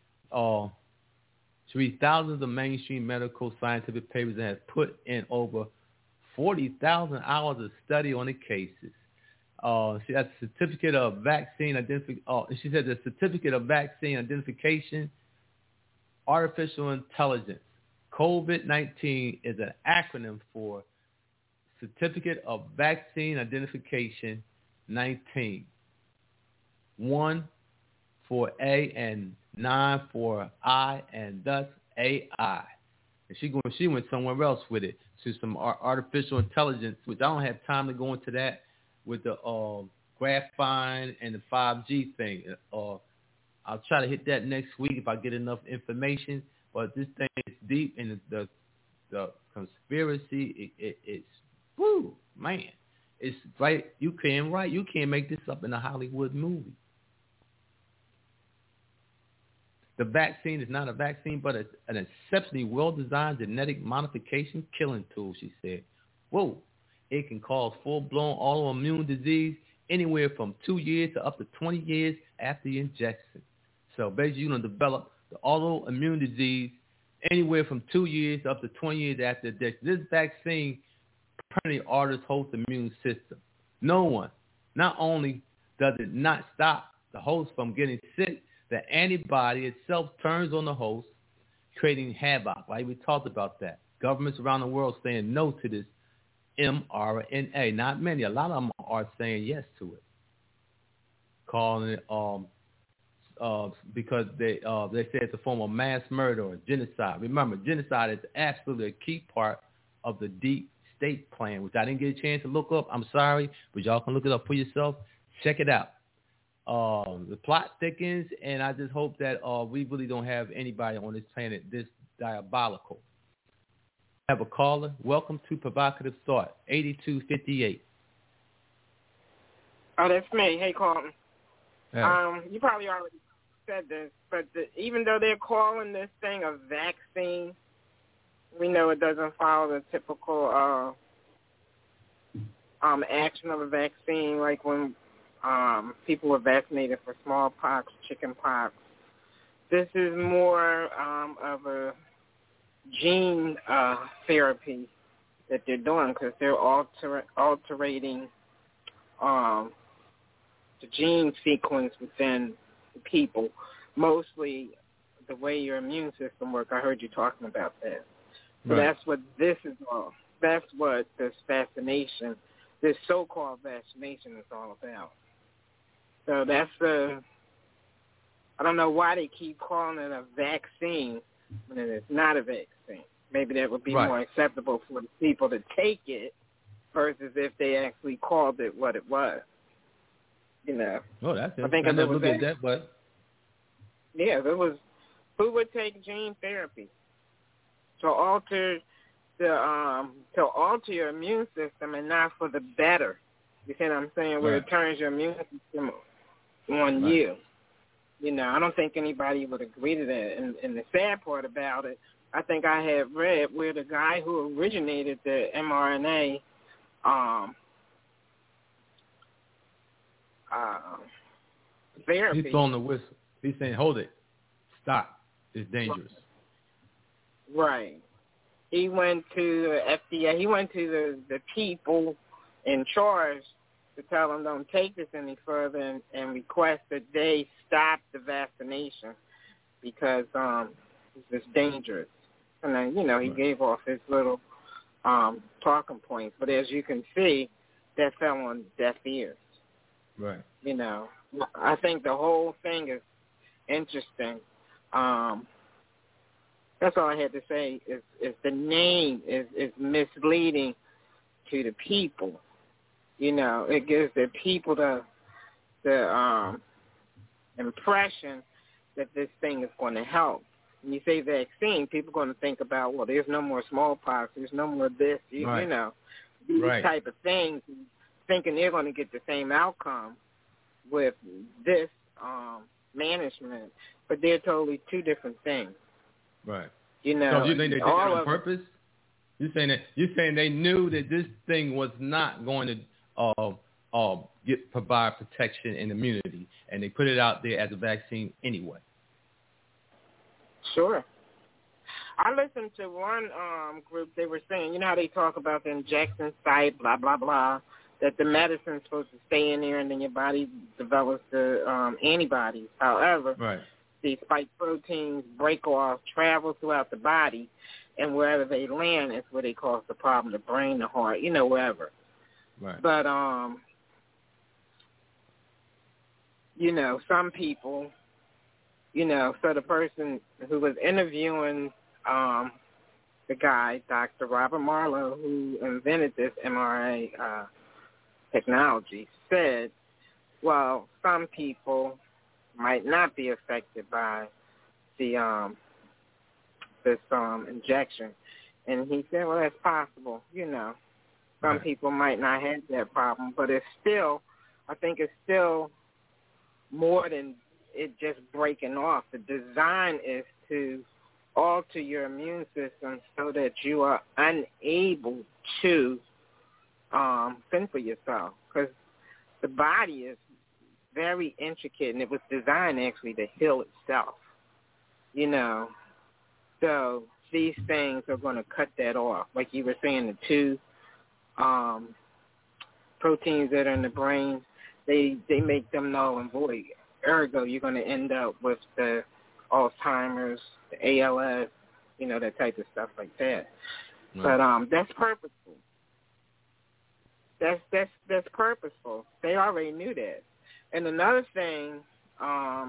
She reads thousands of mainstream medical scientific papers and has put in over 40,000 hours of study on the cases. She has a certificate of vaccine she said the certificate of vaccine identification, artificial intelligence. COVID-19 is an acronym for Certificate of Vaccine Identification 19. 1 for A and 9 for I, and thus AI. And she went somewhere else with it, to some artificial intelligence, which I don't have time to go into that with the graphene and the 5G thing. I'll try to hit that next week if I get enough information. But this thing is deep, and the conspiracy, it's woo, man. It's right. You can't make this up in a Hollywood movie. The vaccine is not a vaccine, but an exceptionally well-designed genetic modification killing tool, she said. Whoa. It can cause full-blown autoimmune disease anywhere from 2 years to up to 20 years after the injection. So basically, you're going to develop the autoimmune disease anywhere from 2 years up to 20 years after the injection. This vaccine permanently alters host immune system. No one. Not only does it not stop the host from getting sick, the antibody itself turns on the host, creating havoc, right? We talked about that. Governments around the world saying no to this mRNA. Not many. A lot of them are saying yes to it, calling it because they say it's a form of mass murder or genocide. Remember, genocide is absolutely a key part of the deep state plan, which I didn't get a chance to look up. I'm sorry, but y'all can look it up for yourself. Check it out. The plot thickens, and I just hope that we really don't have anybody on this planet this diabolical. Have a caller. Welcome to Provocative Thought, 8258. Oh, that's me. Hey, Carlton. Yeah. You probably already said this, but even though they're calling this thing a vaccine, we know it doesn't follow the typical action of a vaccine, like when people were vaccinated for smallpox, chickenpox. This is more of a gene therapy that they're doing because they're altering the gene sequence within the people, mostly the way your immune system works. I heard you talking about that. So Right. that's what this is all. That's what this vaccination, this so-called vaccination is all about. So that's I don't know why they keep calling it a vaccine when it is not a vaccine. Maybe that would be Right. more acceptable for the people to take it versus if they actually called it what it was. You know. Oh, that's it. I think I if it never was looked at that, but yeah, there was. Who would take gene therapy to alter your immune system and not for the better? You see what I'm saying? Where Right. it turns your immune system on Right. you. You know, I don't think anybody would agree to that. And the sad part about it, I think I had read where the guy who originated the mRNA therapy. He's blowing the whistle. He's saying, hold it. Stop. It's dangerous. Right. He went to the FDA. He went to the people in charge to tell them don't take this any further and request that they stop the vaccination because it's dangerous. And then, you know, he Right. gave off his little talking points. But as you can see, that fell on deaf ears. Right. You know, I think the whole thing is interesting. That's all I had to say is the name is misleading to the people. You know, it gives the people the impression that this thing is going to help. When you say vaccine, people are going to think about, well, there's no more smallpox, there's no more this, you know, these Right. type of things, thinking they're going to get the same outcome with this management, but they're totally two different things. Right. You know, So you think they did it all on of purpose? You're saying they knew that this thing was not going to provide protection and immunity, and they put it out there as a vaccine anyway. Sure. I listened to one group. They were saying, you know how they talk about the injection site, blah, blah, blah, that the medicine's supposed to stay in there and then your body develops the antibodies. However, Right. these spike proteins break off, travel throughout the body, and wherever they land is where they cause the problem, the brain, the heart, you know, wherever. Right. But, you know, some people, you know, so the person who was interviewing the guy, Dr. Robert Marlowe, who invented this mRNA technology, said, well, some people might not be affected by the this injection. And he said, well, that's possible, you know. Some Right. people might not have that problem, but it's still, I think it's still more than it just breaking off. The design is to alter your immune system so that you are unable to fend for yourself, because the body is very intricate, and it was designed actually to heal itself, you know. So these things are going to cut that off. Like you were saying, the two proteins that are in the brain, they make them null and void. Ergo, you're going to end up with the Alzheimer's, the ALS, that type of stuff like that. Right. But that's purposeful. That's purposeful. They already knew that. And another thing, I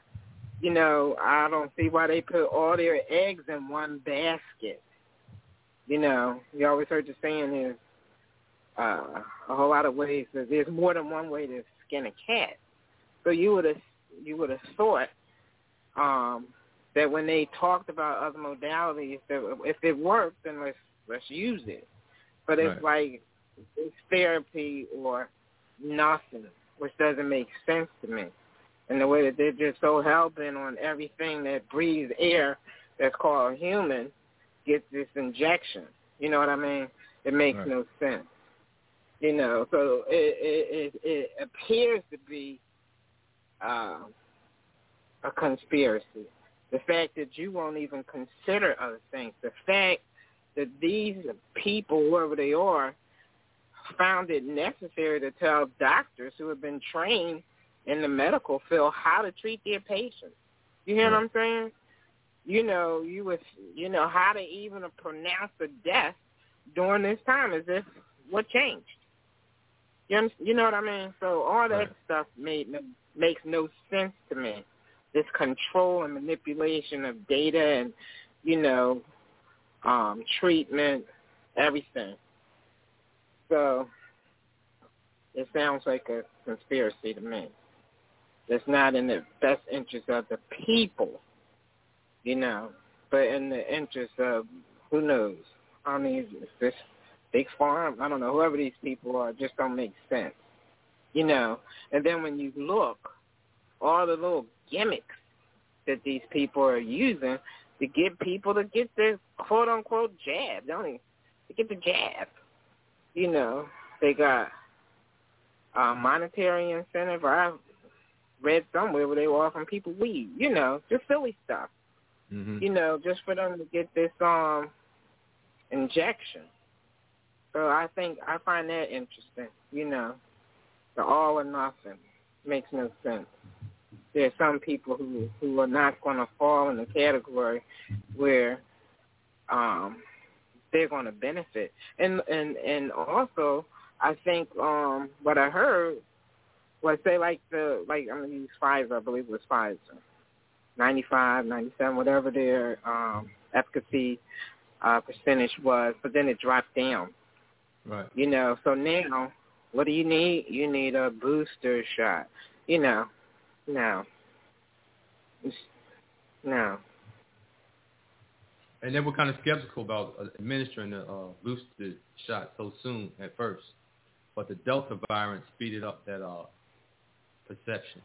don't see why they put all their eggs in one basket. You always heard the saying there's a whole lot of ways. There's more than one way to skin a cat. So you would have thought that when they talked about other modalities, that if it works, then let's use it. But it's like it's therapy or nothing, which doesn't make sense to me. And the way that they're just so hell-bent on everything that breathes air that's called human gets this injection. You know what I mean? It makes no sense. So it appears to be a conspiracy. The fact that you won't even consider other things. The fact that these people, whoever they are, found it necessary to tell doctors who have been trained in the medical field how to treat their patients. You hear what I'm saying? How to even pronounce a death during this time as if what changed. You know what I mean? So all that stuff makes no sense to me. This control and manipulation of data and, treatment, everything. So it sounds like a conspiracy to me. It's not in the best interest of the people, but in the interest of, who knows? I mean, this big farm, I don't know, whoever these people are, just don't make sense, And then when you look, all the little gimmicks that these people are using to get people to get this quote-unquote jab, to get the jab. They got monetary incentive. I read somewhere where they were offering people weed, just silly stuff, just for them to get this injection. So I find that interesting, the all or nothing makes no sense. There are some people who are not going to fall in the category where they're going to benefit. And also, I think what I heard was say I'm going to use Pfizer, I believe it was Pfizer, 95, 97, whatever their efficacy percentage was, but then it dropped down. Right. So now, what do you need? You need a booster shot. No. And they were kind of skeptical about administering the booster shot so soon at first. But the Delta variant speeded up that perception.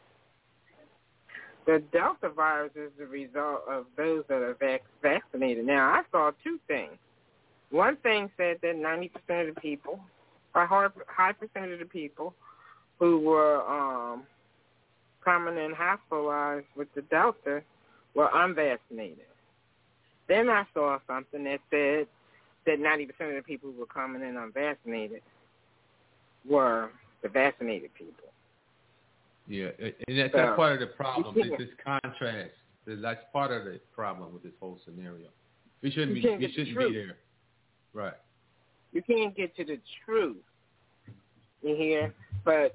The Delta virus is the result of those that are vaccinated. Now, I saw two things. One thing said that 90% of the people, a high percentage of the people who were coming in hospitalized with the Delta were unvaccinated. Then I saw something that said that 90% of the people who were coming in unvaccinated were the vaccinated people. Yeah, and that's part of the problem. This contrast. That's part of the problem with this whole scenario. We shouldn't be there. Right. You can't get to the truth. You hear? But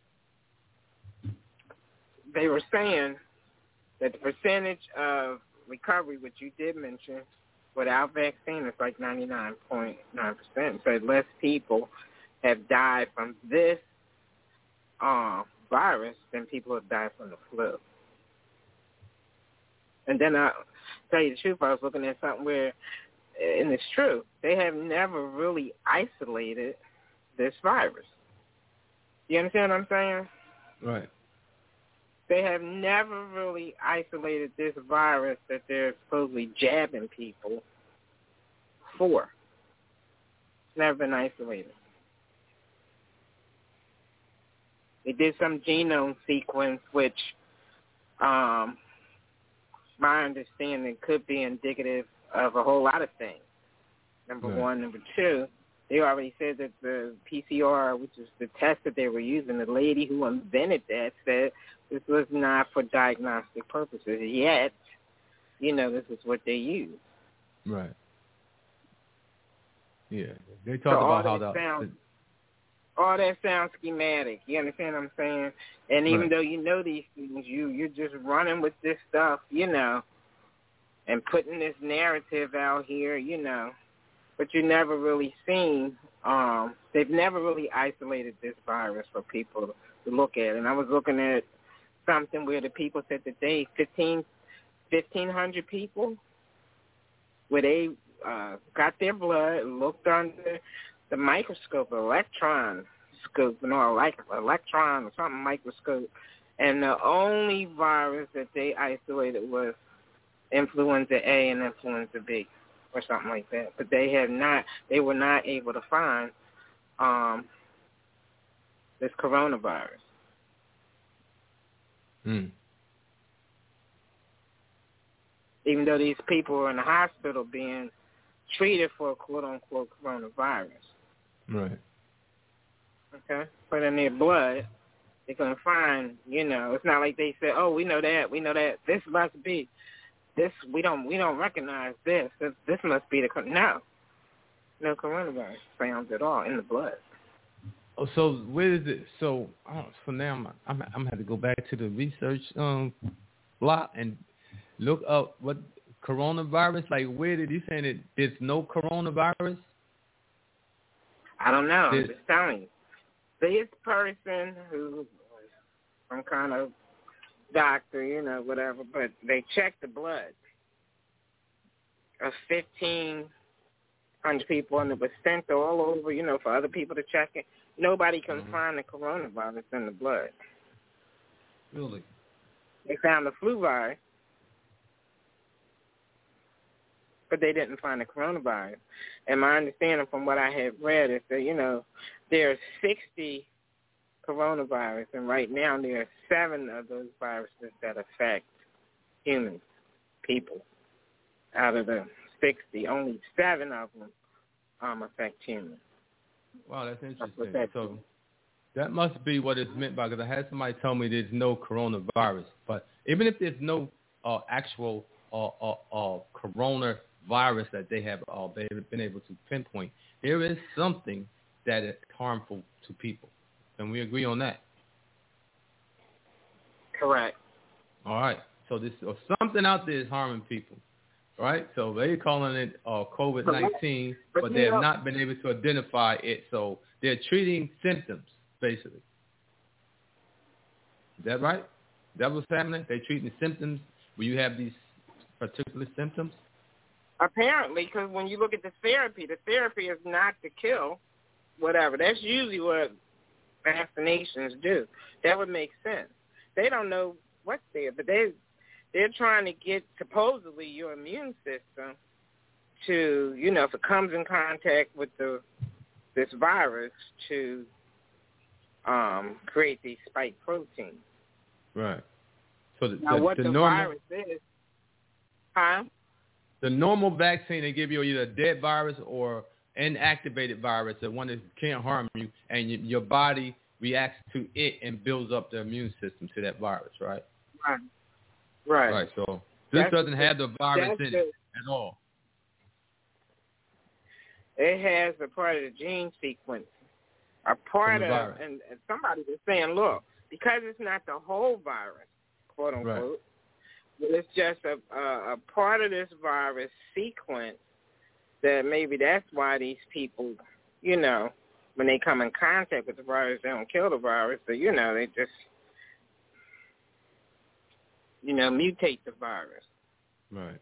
they were saying that the percentage of recovery, which you did mention, without vaccine is like 99.9%. So less people have died from this virus than people have died from the flu. And then I'll tell you the truth, I was looking at something where, and it's true, they have never really isolated this virus. You understand what I'm saying? Right. They have never really isolated this virus that they're supposedly jabbing people for. It's never been isolated. They did some genome sequence, which my understanding could be indicative of a whole lot of things. Number one. Number two, they already said that the PCR, which is the test that they were using, the lady who invented that said this was not for diagnostic purposes yet. this is what they use. Right. Yeah. They talk about how all that sounds schematic. You understand what I'm saying? And even though you know these things, you're just running with this stuff, and putting this narrative out here, but you never really seen. They've never really isolated this virus for people to look at. And I was looking at something where the people said that 1,500 people, where they got their blood, looked under the microscope, electron scope, electron or something microscope, and the only virus that they isolated was influenza A and influenza B, or something like that. But they were not able to find this coronavirus. Even though these people are in the hospital being treated for quote-unquote coronavirus. Right. Okay? But in their blood, they're going to find, it's not like they say, oh, we know that. This must be. This, we don't recognize this. This must be no coronavirus found at all in the blood. Oh, so where is it? So now I'm gonna have to go back to the research block and look up what coronavirus. Like, where did he say that there's no coronavirus? I don't know. I'm just telling you. This person who was some kind of doctor, whatever, but they checked the blood of 1,500 people, and it was sent all over, for other people to check it. Nobody can find the coronavirus in the blood. Really? They found the flu virus, but they didn't find the coronavirus. And my understanding from what I have read is that, there are 60 coronavirus, and right now there are 7 of those viruses that affect humans, people. Out of the 60, only 7 of them affect humans. Wow, that's interesting. So that must be what it's meant by, because I had somebody tell me there's no coronavirus. But even if there's no actual coronavirus that they have been able to pinpoint, there is something that is harmful to people. And we agree on that. Correct. All right. So something out there is harming people. Right? So they're calling it COVID-19, but they have not been able to identify it. So they're treating symptoms, basically. Is that right? Is that what's happening? They're treating symptoms where you have these particular symptoms? Apparently, because when you look at the therapy is not to kill whatever. That's usually what vaccinations do. That would make sense. They don't know what's there, but they're trying to get, supposedly, your immune system to, if it comes in contact with this virus, to create these spike proteins. Right. So the normal virus is, the normal vaccine, they give you either a dead virus or inactivated virus, the one that can't harm you, and your body reacts to it and builds up the immune system to that virus, right? Right. So this doesn't have the virus in it at all. It has a part of the gene sequence, a part of, and somebody was saying, look, because it's not the whole virus, quote unquote, but it's just a part of this virus sequence, that maybe that's why these people, when they come in contact with the virus, they don't kill the virus, but, they just, mutate the virus. Right.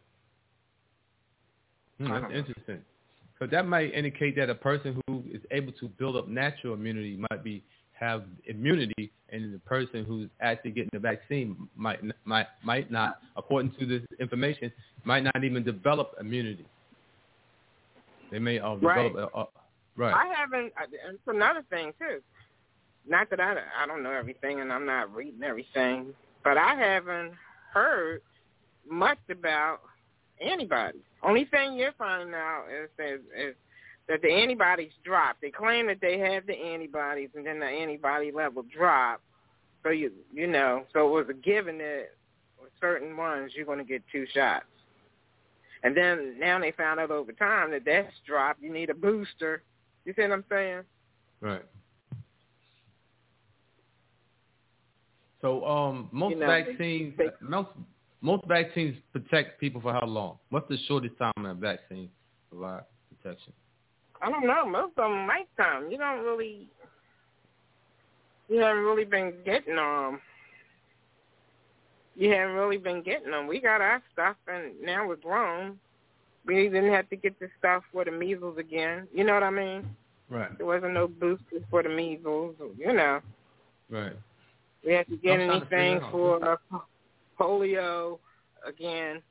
That's interesting. So that might indicate that a person who is able to build up natural immunity might have immunity, and the person who's actually getting the vaccine might not, according to this information, might not even develop immunity. They may develop. Right. I haven't. It's another thing too. Not that I don't know everything, and I'm not reading everything, but I haven't heard much about antibodies. Only thing you're finding out is that the antibodies drop. They claim that they have the antibodies, and then the antibody level drop. So so it was a given that with certain ones you're going to get 2 shots. And then now they found out over time that that's dropped. You need a booster. You see what I'm saying? Right. So most vaccines protect people for how long? What's the shortest time a vaccine provides protection? I don't know. Most of them lifetime. You haven't really been getting them. You haven't really been getting them. We got our stuff, and now we're grown. We didn't have to get the stuff for the measles again. You know what I mean? Right. There wasn't no boosters for the measles. You know. Right. We had to get anything for polio again.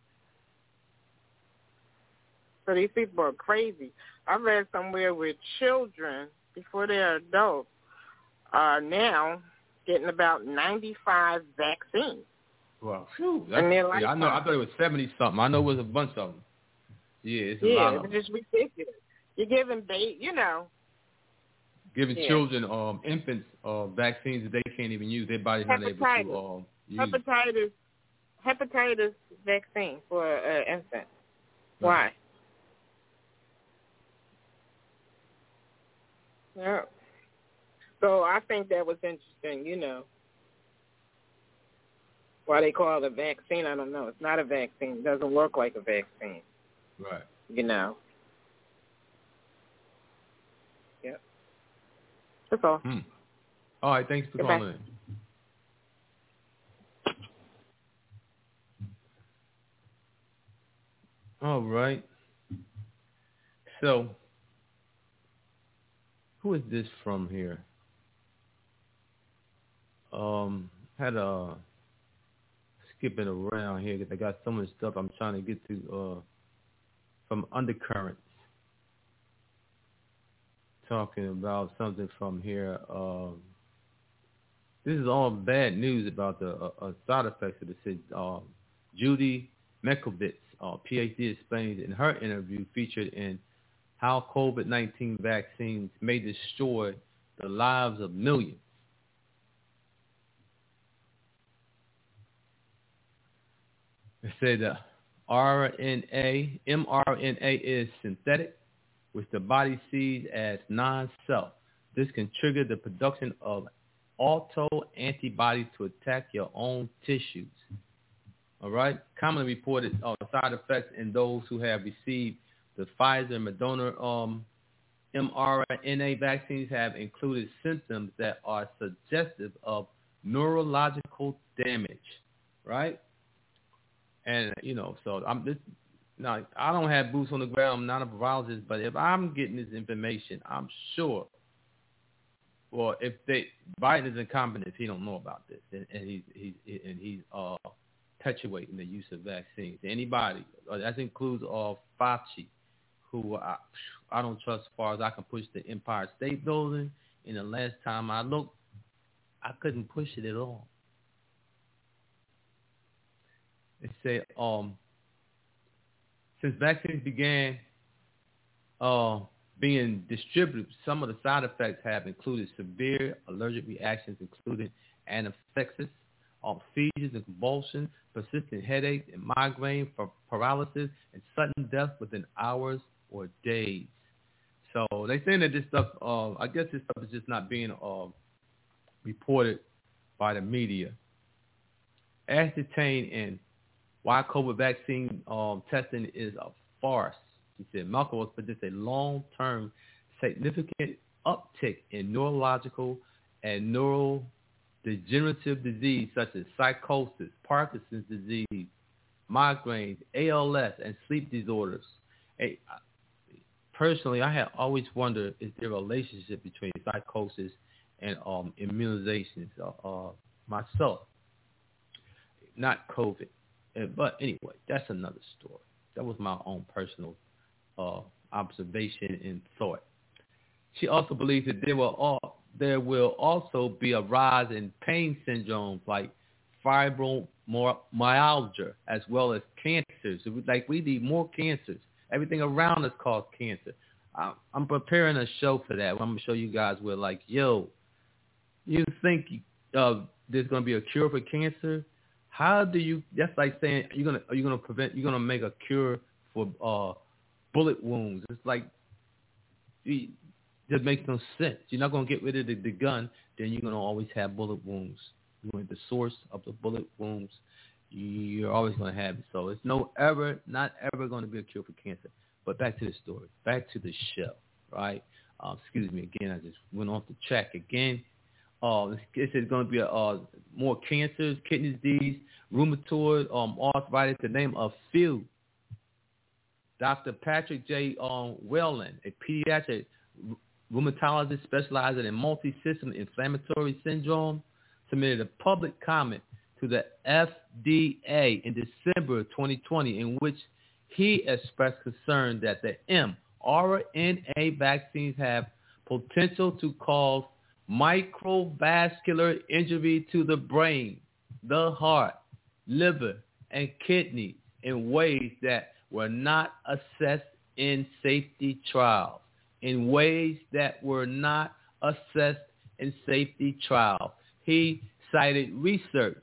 So these people are crazy. I read somewhere where children, before they're adults, are now getting about 95 vaccines. Wow. Phew, I know. I thought it was 70-something. I know it was a bunch of them. Yeah, it's a lot of them. Yeah, it's just ridiculous. You're giving giving children, infants, vaccines that they can't even use. Their body's not able to use. Hepatitis vaccine for infants. Why? Yeah. So I think that was interesting, Why they call it a vaccine, I don't know. It's not a vaccine. It doesn't work like a vaccine. Right. Yep. That's all. All right, thanks for calling in. All right. So, who is this from here? Had a skipping around here because I got so much stuff I'm trying to get to from Undercurrents. Talking about something from here. This is all bad news about the side effects of the Judy Mekovitz, PhD, explains in her interview featured in How COVID-19 Vaccines May Destroy the Lives of Millions. It said mRNA is synthetic, which the body sees as non-self. This can trigger the production of auto-antibodies to attack your own tissues. All right? Commonly reported side effects in those who have received the Pfizer and Moderna mRNA vaccines have included symptoms that are suggestive of neurological damage, right? And, so I don't have boots on the ground. I'm not a virologist, but if I'm getting this information, I'm sure. Well, if Biden is incompetent, if he don't know about this, and he's perpetuating the use of vaccines. Anybody, that includes Fauci, who I don't trust as far as I can push the Empire State Building. And the last time I looked, I couldn't push it at all. It said, since vaccines began being distributed, some of the side effects have included severe allergic reactions, including anaphylaxis, seizures and convulsions, persistent headaches and migraine, paralysis, and sudden death within hours or days. So they're saying that this stuff, I guess this stuff is just not being reported by the media. Ascertain in why COVID vaccine testing is a farce. He said Malcolm predicts a long-term significant uptick in neurological and neurodegenerative disease such as psychosis, Parkinson's disease, migraines, ALS, and sleep disorders. Personally, I have always wondered, is there a relationship between psychosis and immunizations myself? Not COVID. But anyway, that's another story. That was my own personal observation and thought. She also believes that there will also be a rise in pain syndromes like fibromyalgia as well as cancers. Like we need more cancers. Everything around us causes cancer. I'm preparing a show for that. I'm going to show you guys where you think there's going to be a cure for cancer? How do you? That's like saying you're gonna make a cure for bullet wounds. It's like that makes no sense. You're not going to get rid of the gun, then you're going to always have bullet wounds. You want the source of the bullet wounds, you're always going to have it. So it's not ever going to be a cure for cancer. But back to the story, back to the show, right? Excuse me again, I just went off the track again. It says going to be more cancers, kidney disease, rheumatoid arthritis, to name a few. Dr. Patrick J. Whelan, a pediatric rheumatologist specializing in multi-system inflammatory syndrome, submitted a public comment to the FDA in December of 2020 in which he expressed concern that the mRNA vaccines have potential to cause microvascular injury to the brain, the heart, liver, and kidney in ways that were not assessed in safety trials. In ways that were not assessed in safety trials. He cited research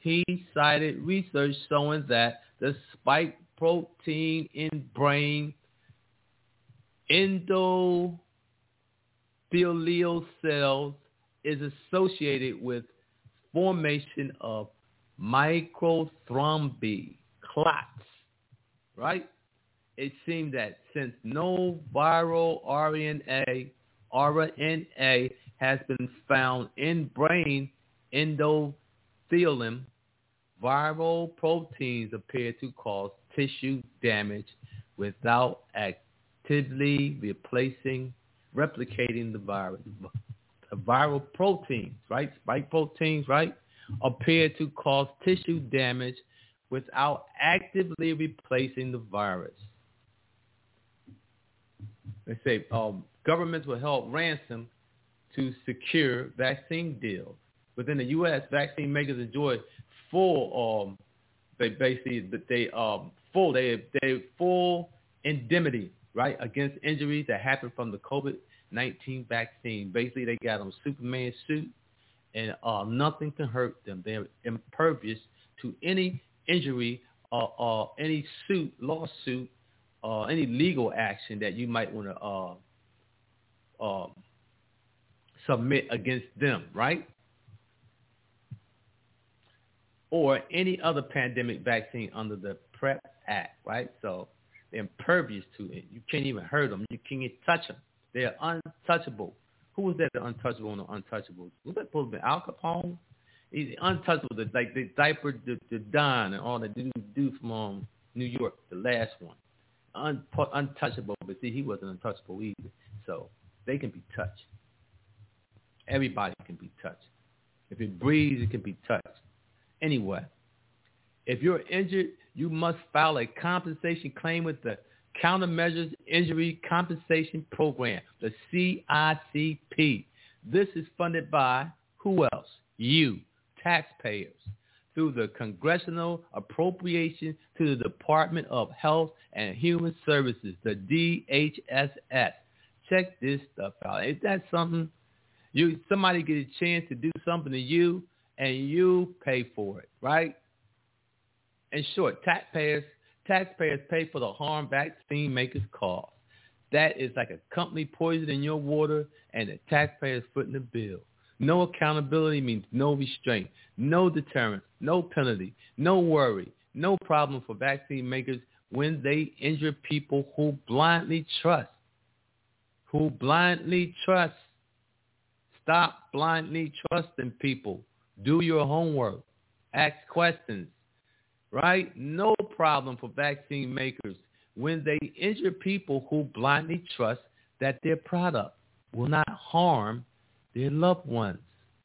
showing that the spike protein in brain endothelial cells is associated with formation of microthrombi, clots, right? It seemed that since no viral RNA has been found in brain endothelium, viral proteins appear to cause tissue damage without actively replicating the virus. The viral proteins, right, spike proteins, right, appear to cause tissue damage without actively replacing the virus. They say governments will held ransom to secure vaccine deals. Within the U.S., vaccine makers enjoy full indemnity, right, against injuries that happen from the COVID-19 vaccine. Basically, they got on Superman suit, and nothing can hurt them. They're impervious to any injury or any lawsuit, any legal action that you might want to submit against them, right? Or any other pandemic vaccine under the PrEP Act, right? So they're impervious to it. You can't even hurt them. You can't touch them. They're untouchable. Who was that untouchable on the untouchables? Was that supposed to be Al Capone? He's untouchable. Like the diaper, the Don, and all that dude from New York, the last one. Untouchable, but see, he wasn't untouchable either. So they can be touched. Everybody can be touched. If it breathes, it can be touched. Anyway, if you're injured, you must file a compensation claim with the Countermeasures Injury Compensation Program, the CICP. This is funded by who else? You, taxpayers, through the congressional appropriation to the Department of Health and Human Services, the DHSS. Check this stuff out. Ain't that something? Somebody get a chance to do something to you, and you pay for it, right? In short, taxpayers pay for the harm vaccine makers cause. That is like a company poisoning your water, and the taxpayers footing the bill. No accountability means no restraint, no deterrence, no penalty, no worry, no problem for vaccine makers when they injure people who blindly trust. Stop blindly trusting people. Do your homework. Ask questions. Right? No problem for vaccine makers when they injure people who blindly trust that their product will not harm their loved ones.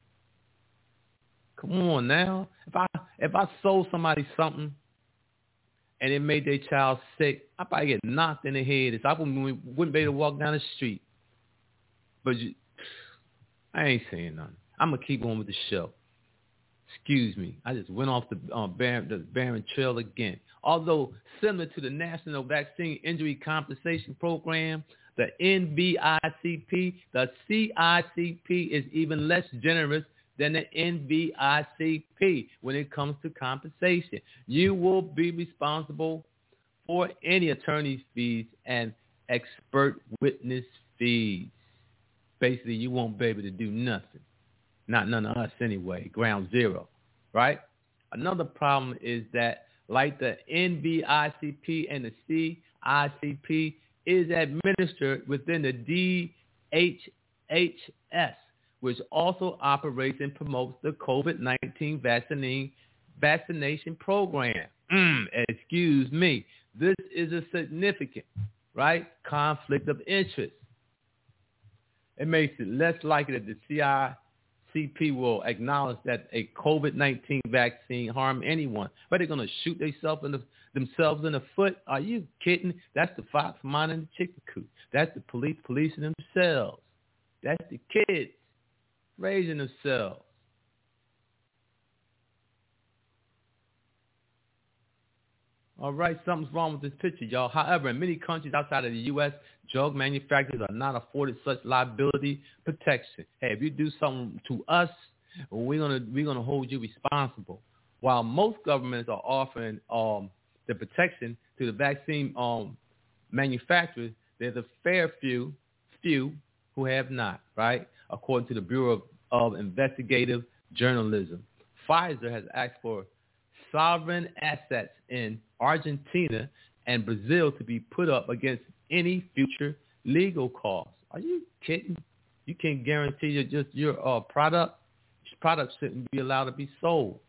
Come on now. If I sold somebody something and it made their child sick, I'd probably get knocked in the head. I wouldn't be able to walk down the street. But I ain't saying nothing. I'm going to keep on with the show. Excuse me. I just went off the barren trail again. Although similar to the National Vaccine Injury Compensation Program, the NVICP, the CICP is even less generous than the NVICP when it comes to compensation. You will be responsible for any attorney fees and expert witness fees. Basically, you won't be able to do nothing. Not none of us anyway, ground zero, right? Another problem is that, like the NVICP and the CICP, is administered within the DHHS, which also operates and promotes the COVID-19 vaccination program. Excuse me. This is a significant, right, conflict of interest. It makes it less likely that the CICP will acknowledge that a COVID-19 vaccine harm anyone, but they're going to shoot themselves in the foot. Are you kidding? That's the fox minding the chicken coop. That's the police policing themselves. That's the kids raising themselves. All right, something's wrong with this picture, y'all. However, in many countries outside of the U.S., drug manufacturers are not afforded such liability protection. Hey, if you do something to us, we're gonna hold you responsible. While most governments are offering the protection to the vaccine manufacturers, there's a fair few who have not, right? According to the Bureau of Investigative Journalism, Pfizer has asked for sovereign assets in Argentina and Brazil to be put up against any future legal costs. Are you kidding? You can't guarantee your product shouldn't be allowed to be sold.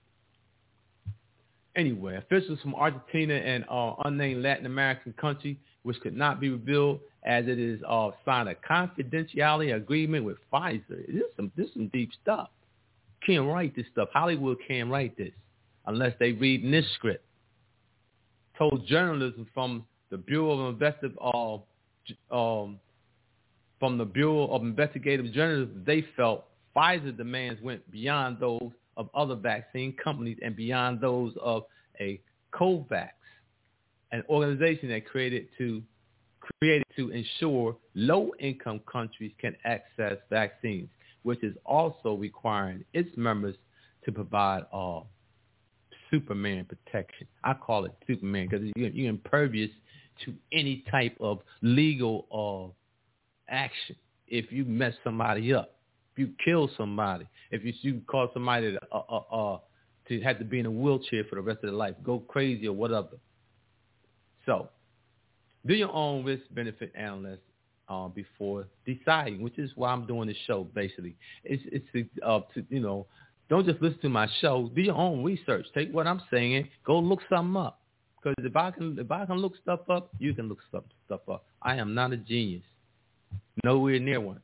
Anyway, officials from Argentina and unnamed Latin American country, which could not be revealed as it is signed a confidentiality agreement with Pfizer. This is some deep stuff. Can't write this stuff. Hollywood can't write this unless they read in this script. Told journalism from the Bureau of Investigative Journalism, they felt Pfizer demands went beyond those of other vaccine companies and beyond those of a COVAX, an organization that created to ensure low-income countries can access vaccines, which is also requiring its members to provide Superman protection. I call it Superman because you're impervious to any type of legal action. If you mess somebody up, if you kill somebody, if you cause somebody to have to be in a wheelchair for the rest of their life, go crazy or whatever. So, do your own risk-benefit analysis before deciding, which is why I'm doing this show. Basically, don't just listen to my show. Do your own research. Take what I'm saying. Go look something up. Because if I can look stuff up, you can look stuff up. I am not a genius. Nowhere near one.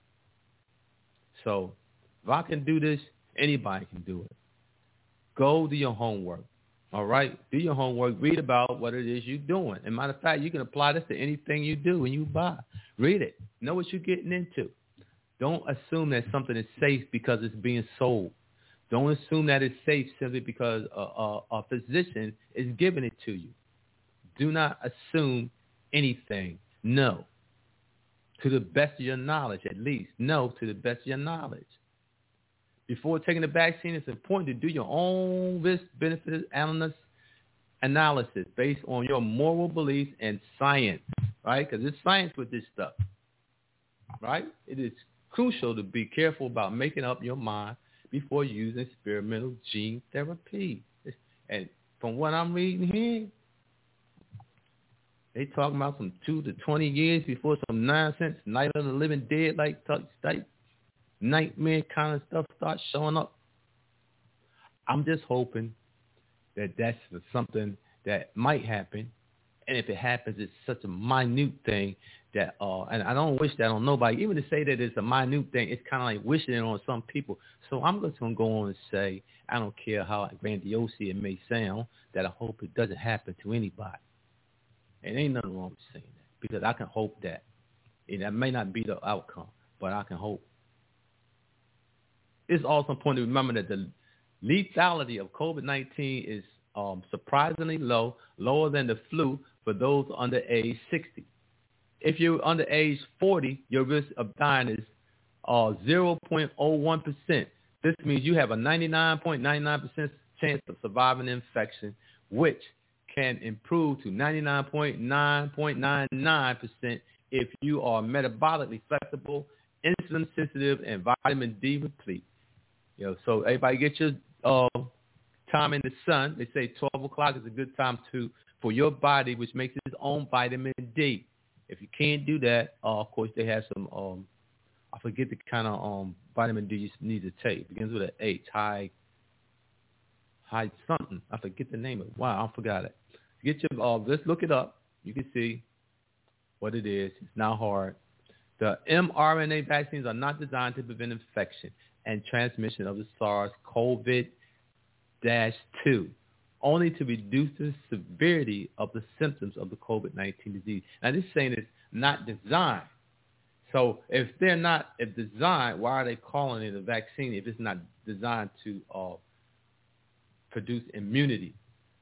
So if I can do this, anybody can do it. Go do your homework. All right? Do your homework. Read about what it is you're doing. And matter of fact, you can apply this to anything you do and you buy. Read it. Know what you're getting into. Don't assume that something is safe because it's being sold. Don't assume that it's safe simply because a physician is giving it to you. Do not assume anything. No. To the best of your knowledge, at least. No, to the best of your knowledge. Before taking the vaccine, it's important to do your own risk-benefit analysis based on your moral beliefs and science, right? Because it's science with this stuff, right? It is crucial to be careful about making up your mind before using experimental gene therapy. And from what I'm reading here, they talking about some 2 to 20 years before some nonsense, Night of the Living Dead type nightmare kind of stuff starts showing up. I'm just hoping that that's something that might happen. And if it happens, it's such a minute thing that, and I don't wish that on nobody. Even to say that it's a minute thing, it's kind of like wishing it on some people. So I'm just going to go on and say, I don't care how grandiose it may sound, that I hope it doesn't happen to anybody. And ain't nothing wrong with saying that, because I can hope that. And that may not be the outcome, but I can hope. It's also important to remember that the lethality of COVID-19 is surprisingly low, lower than the flu for those under age 60. If you're under age 40, your risk of dying is 0.01%. This means you have a 99.99% chance of surviving the infection, which can improve to 99.999% if you are metabolically flexible, insulin sensitive, and vitamin D replete. So everybody get your time in the sun. They say 12 o'clock is a good time for your body, which makes its own vitamin D. If you can't do that, of course they have some. I forget the kind of vitamin D you need to take. It begins with an H. High something. I forget the name of it. Wow, I forgot it. Get your let's look it up. You can see what it is. It's not hard. The mRNA vaccines are not designed to prevent infection and transmission of the SARS-CoV-2, only to reduce the severity of the symptoms of the COVID-19 disease. Now, this saying is not designed. So if designed, why are they calling it a vaccine if it's not designed to produce immunity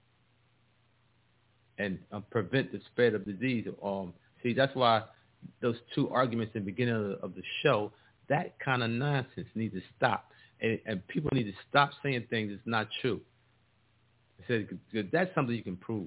and prevent the spread of disease? See, that's why those two arguments in the beginning of the show, that kind of nonsense needs to stop. And people need to stop saying things that's not true. That's something you can prove.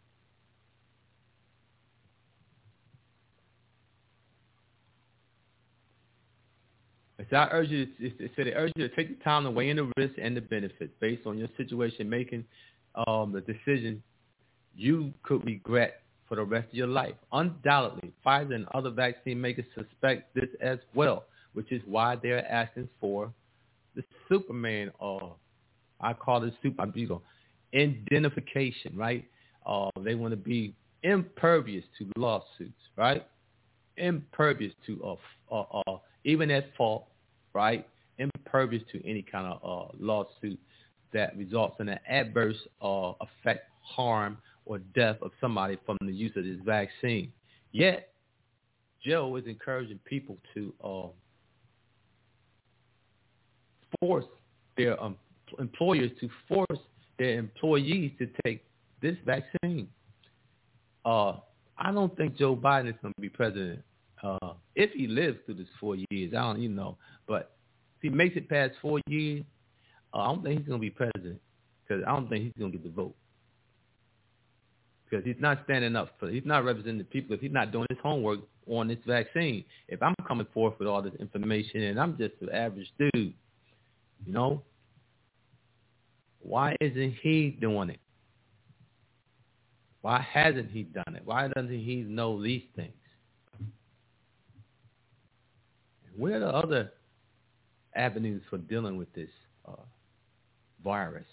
So I urge you. They urge you to take the time to weigh in the risks and the benefits based on your situation, making the decision you could regret for the rest of your life. Undoubtedly, Pfizer and other vaccine makers suspect this as well, which is why they're asking for the Superman, I call it indemnification, right? They want to be impervious to lawsuits, right? Impervious to even at fault, right? Impervious to any kind of lawsuit that results in an adverse effect, harm, or death of somebody from the use of this vaccine. Yet, Joe is encouraging people to force their employers to force their employees to take this vaccine. I don't think Joe Biden is going to be president if he lives through this 4 years. I don't even know. But if he makes it past 4 years, I don't think he's going to be president because I don't think he's going to get the vote. Because he's not standing up he's not representing the people, if he's not doing his homework on this vaccine. If I'm coming forth with all this information and I'm just an average dude, why isn't he doing it? Why hasn't he done it? Why doesn't he know these things? Where are the other avenues for dealing with this virus?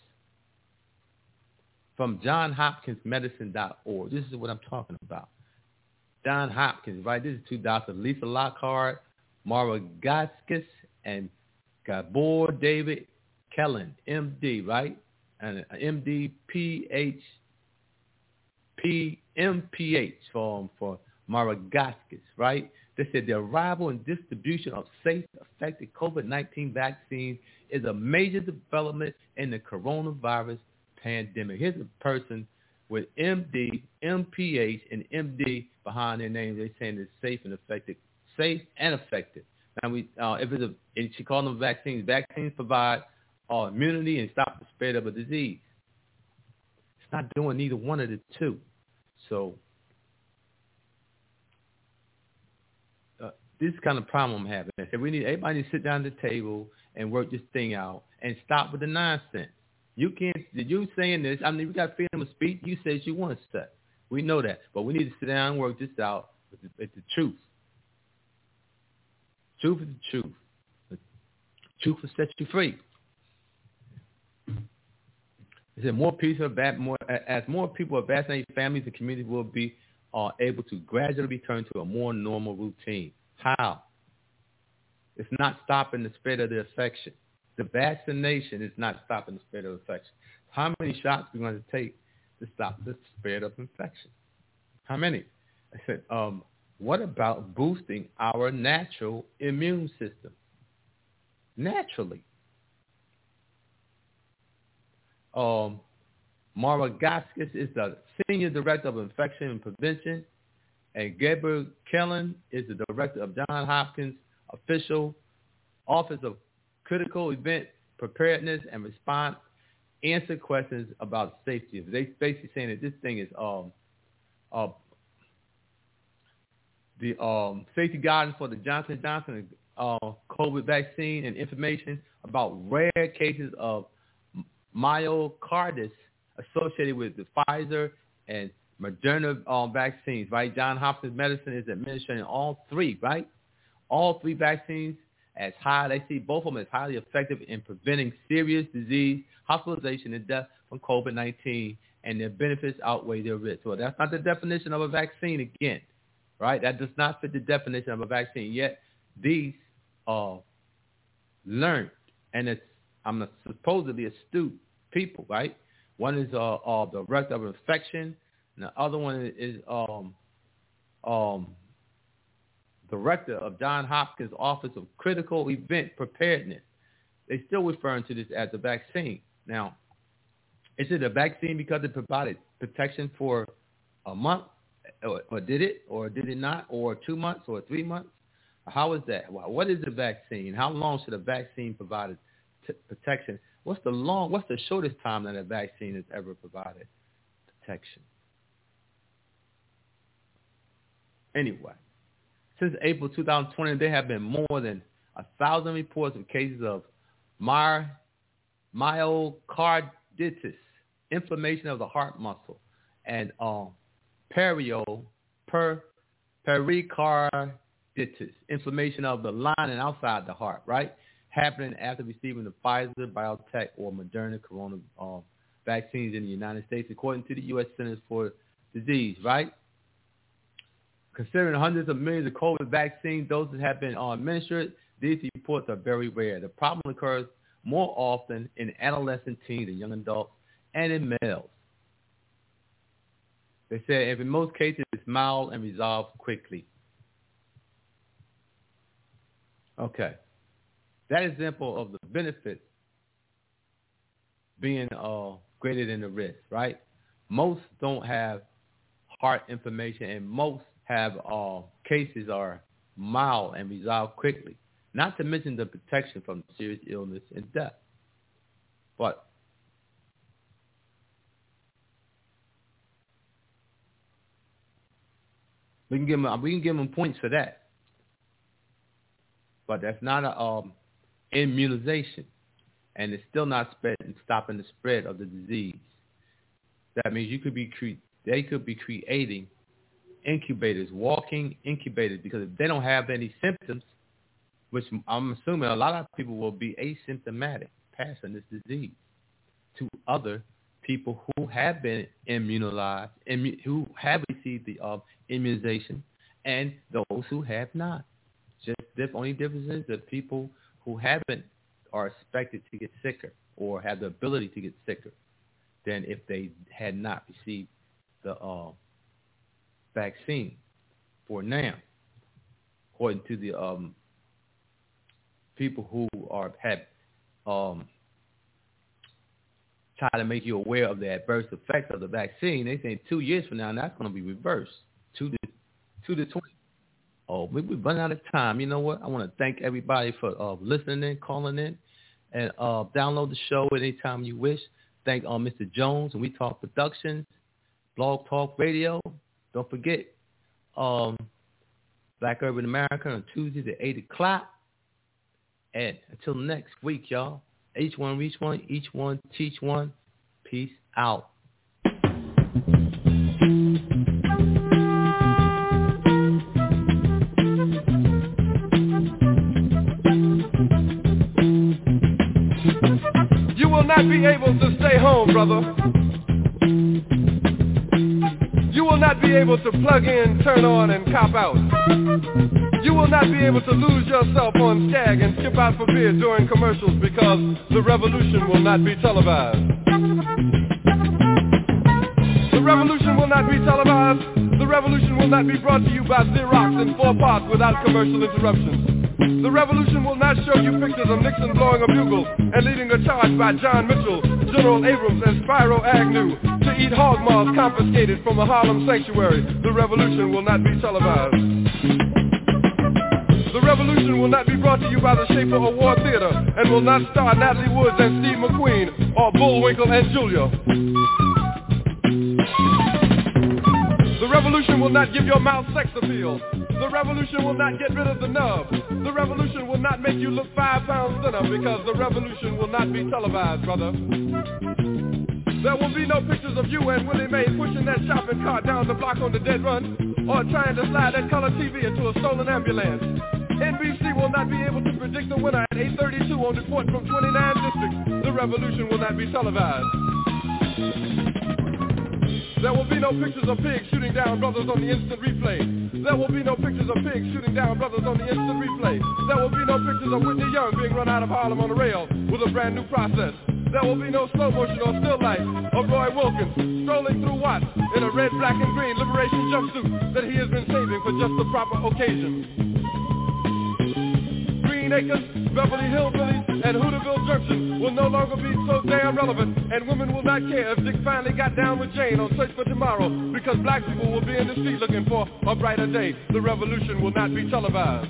From JohnsHopkinsMedicine.org. This is what I'm talking about. John Hopkins, right? This is two doctors, Lisa Lockhart, Mara Gaskis, and Gabor David Kellen, MD, right? And MD MPH for Mara Gaskis, right? They said the arrival and distribution of safe, effective COVID-19 vaccine is a major development in the coronavirus pandemic. Here's a person with MD, MPH, and MD behind their name. They're saying it's safe and effective. Now, and she called them vaccines. Vaccines provide immunity and stop the spread of a disease. It's not doing neither one of the two. So this is kind of problem I'm having. I said everybody needs to sit down at the table and work this thing out and stop with the nonsense. You can't. You saying this? I mean, we got freedom of speech. You say what you want to say. We know that, but we need to sit down and work this out with the truth. Truth is the truth. The truth will set you free. It said as more people are vaccinated, families and communities will be able to gradually return to a more normal routine. How? It's not stopping the spread of the infection. The vaccination is not stopping the spread of infection. How many shots are we going to take to stop the spread of infection? How many? I said, what about boosting our natural immune system? Naturally. Mara Gaskis is the Senior Director of Infection and Prevention, and Gabriel Kellen is the Director of Johns Hopkins Official Office of Critical Event Preparedness and Response answer questions about safety. They basically saying that this thing is the safety guidance for the Johnson & Johnson COVID vaccine and information about rare cases of myocarditis associated with the Pfizer and Moderna vaccines, right? Johns Hopkins Medicine is administering all three, right? All three vaccines as high. They see both of them as highly effective in preventing serious disease, hospitalization, and death from COVID-19, and their benefits outweigh their risks. Well, that's not the definition of a vaccine again, right? That does not fit the definition of a vaccine. Yet these learned and I'm supposedly astute people, right? One is the director of infection, and the other one is director of Johns Hopkins Office of Critical Event Preparedness. They're still referring to this as a vaccine. Now, is it a vaccine because it provided protection for a month, or did it, or did it not, or 2 months, or 3 months? How is that? What is a vaccine? How long should a vaccine provide protection? What's the shortest time that a vaccine has ever provided protection? Anyway, since April 2020, there have been more than 1,000 reports of cases of myocarditis, inflammation of the heart muscle, and pericarditis, inflammation of the lining outside the heart, right? Happening after receiving the Pfizer, BioNTech, or Moderna corona vaccines in the United States, according to the U.S. Centers for Disease, right? Considering hundreds of millions of COVID vaccine doses have been administered, these reports are very rare. The problem occurs more often in adolescent teens and young adults and in males. They say in most cases it's mild and resolved quickly. Okay. That example of the benefits being greater than the risk, right? Most don't have heart inflammation, and most have cases are mild and resolve quickly. Not to mention the protection from serious illness and death. But we can give them points for that. But that's not a immunization, and it's still not stopping the spread of the disease. That means they could be creating incubators, walking incubators, because if they don't have any symptoms, which I'm assuming a lot of people will be asymptomatic, passing this disease to other people who have been immunized, who have received the immunization, and those who have not. Just the only difference is that people who haven't are expected to get sicker or have the ability to get sicker than if they had not received the vaccine. For now, according to the people who have try to make you aware of the adverse effects of the vaccine, they say 2 years from now, that's going to be reversed, 2 to 20. Oh, we've run out of time. You know what? I want to thank everybody for listening in, calling in, and download the show anytime you wish. Thank Mr. Jones and We Talk Productions, Blog Talk Radio. Don't forget Black Urban America on Tuesdays at 8 o'clock. And until next week, y'all, each one reach one, each one teach one. Peace out. You will not be able to stay home, brother. You will not be able to plug in, turn on, and cop out. You will not be able to lose yourself on Skag and skip out for beer during commercials because the revolution will not be televised. The revolution will not be televised. The revolution will not be brought to you by Xerox in 4 parts without commercial interruptions. The revolution will not show you pictures of Nixon blowing a bugle and leading a charge by John Mitchell, General Abrams, and Spyro Agnew to eat hog maws confiscated from a Harlem sanctuary. The revolution will not be televised. The revolution will not be brought to you by the Schaefer Award Theater and will not star Natalie Woods and Steve McQueen or Bullwinkle and Julia. The revolution will not give your mouth sex appeal. The revolution will not get rid of the nub. The revolution will not make you look 5 pounds thinner because the revolution will not be televised, brother. There will be no pictures of you and Willie Mae pushing that shopping cart down the block on the dead run or trying to slide that color TV into a stolen ambulance. NBC will not be able to predict the winner at 8:32 on report from 29 districts. The revolution will not be televised. There will be no pictures of pigs shooting down brothers on the instant replay. There will be no pictures of pigs shooting down brothers on the instant replay. There will be no pictures of Whitney Young being run out of Harlem on a rail with a brand new process. There will be no slow motion or still life of Roy Wilkins strolling through Watts in a red, black, and green liberation jumpsuit that he has been saving for just the proper occasion. Green Acres, Beverly Hillbillies, and Hooterville Junction will no longer be so damn relevant, and women will not care if Dick finally got down with Jane on Search for Tomorrow, because black people will be in the street looking for a brighter day. The revolution will not be televised.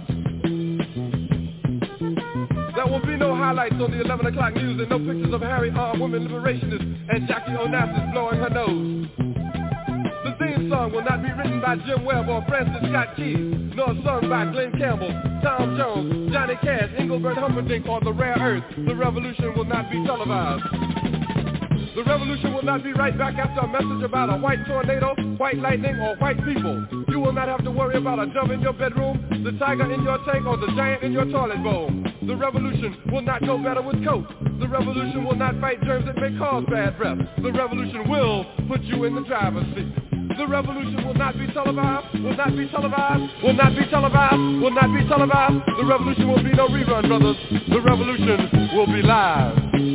There will be no highlights on the 11 o'clock news and no pictures of Harry armed women liberationists and Jackie Onassis blowing her nose. The theme song will not be written by Jim Webb or Francis Scott Key, nor sung by Glenn Campbell, Tom Jones, Johnny Cash, Engelbert Humperdinck, or The Rare Earth. The revolution will not be televised. The revolution will not be right back after a message about a white tornado, white lightning, or white people. You will not have to worry about a dove in your bedroom, the tiger in your tank, or the giant in your toilet bowl. The revolution will not go better with Coke. The revolution will not fight germs that may cause bad breath. The revolution will put you in the driver's seat. The revolution will not be televised, will not be televised, will not be televised, will not be televised. The revolution will be no rerun, brothers. The revolution will be live.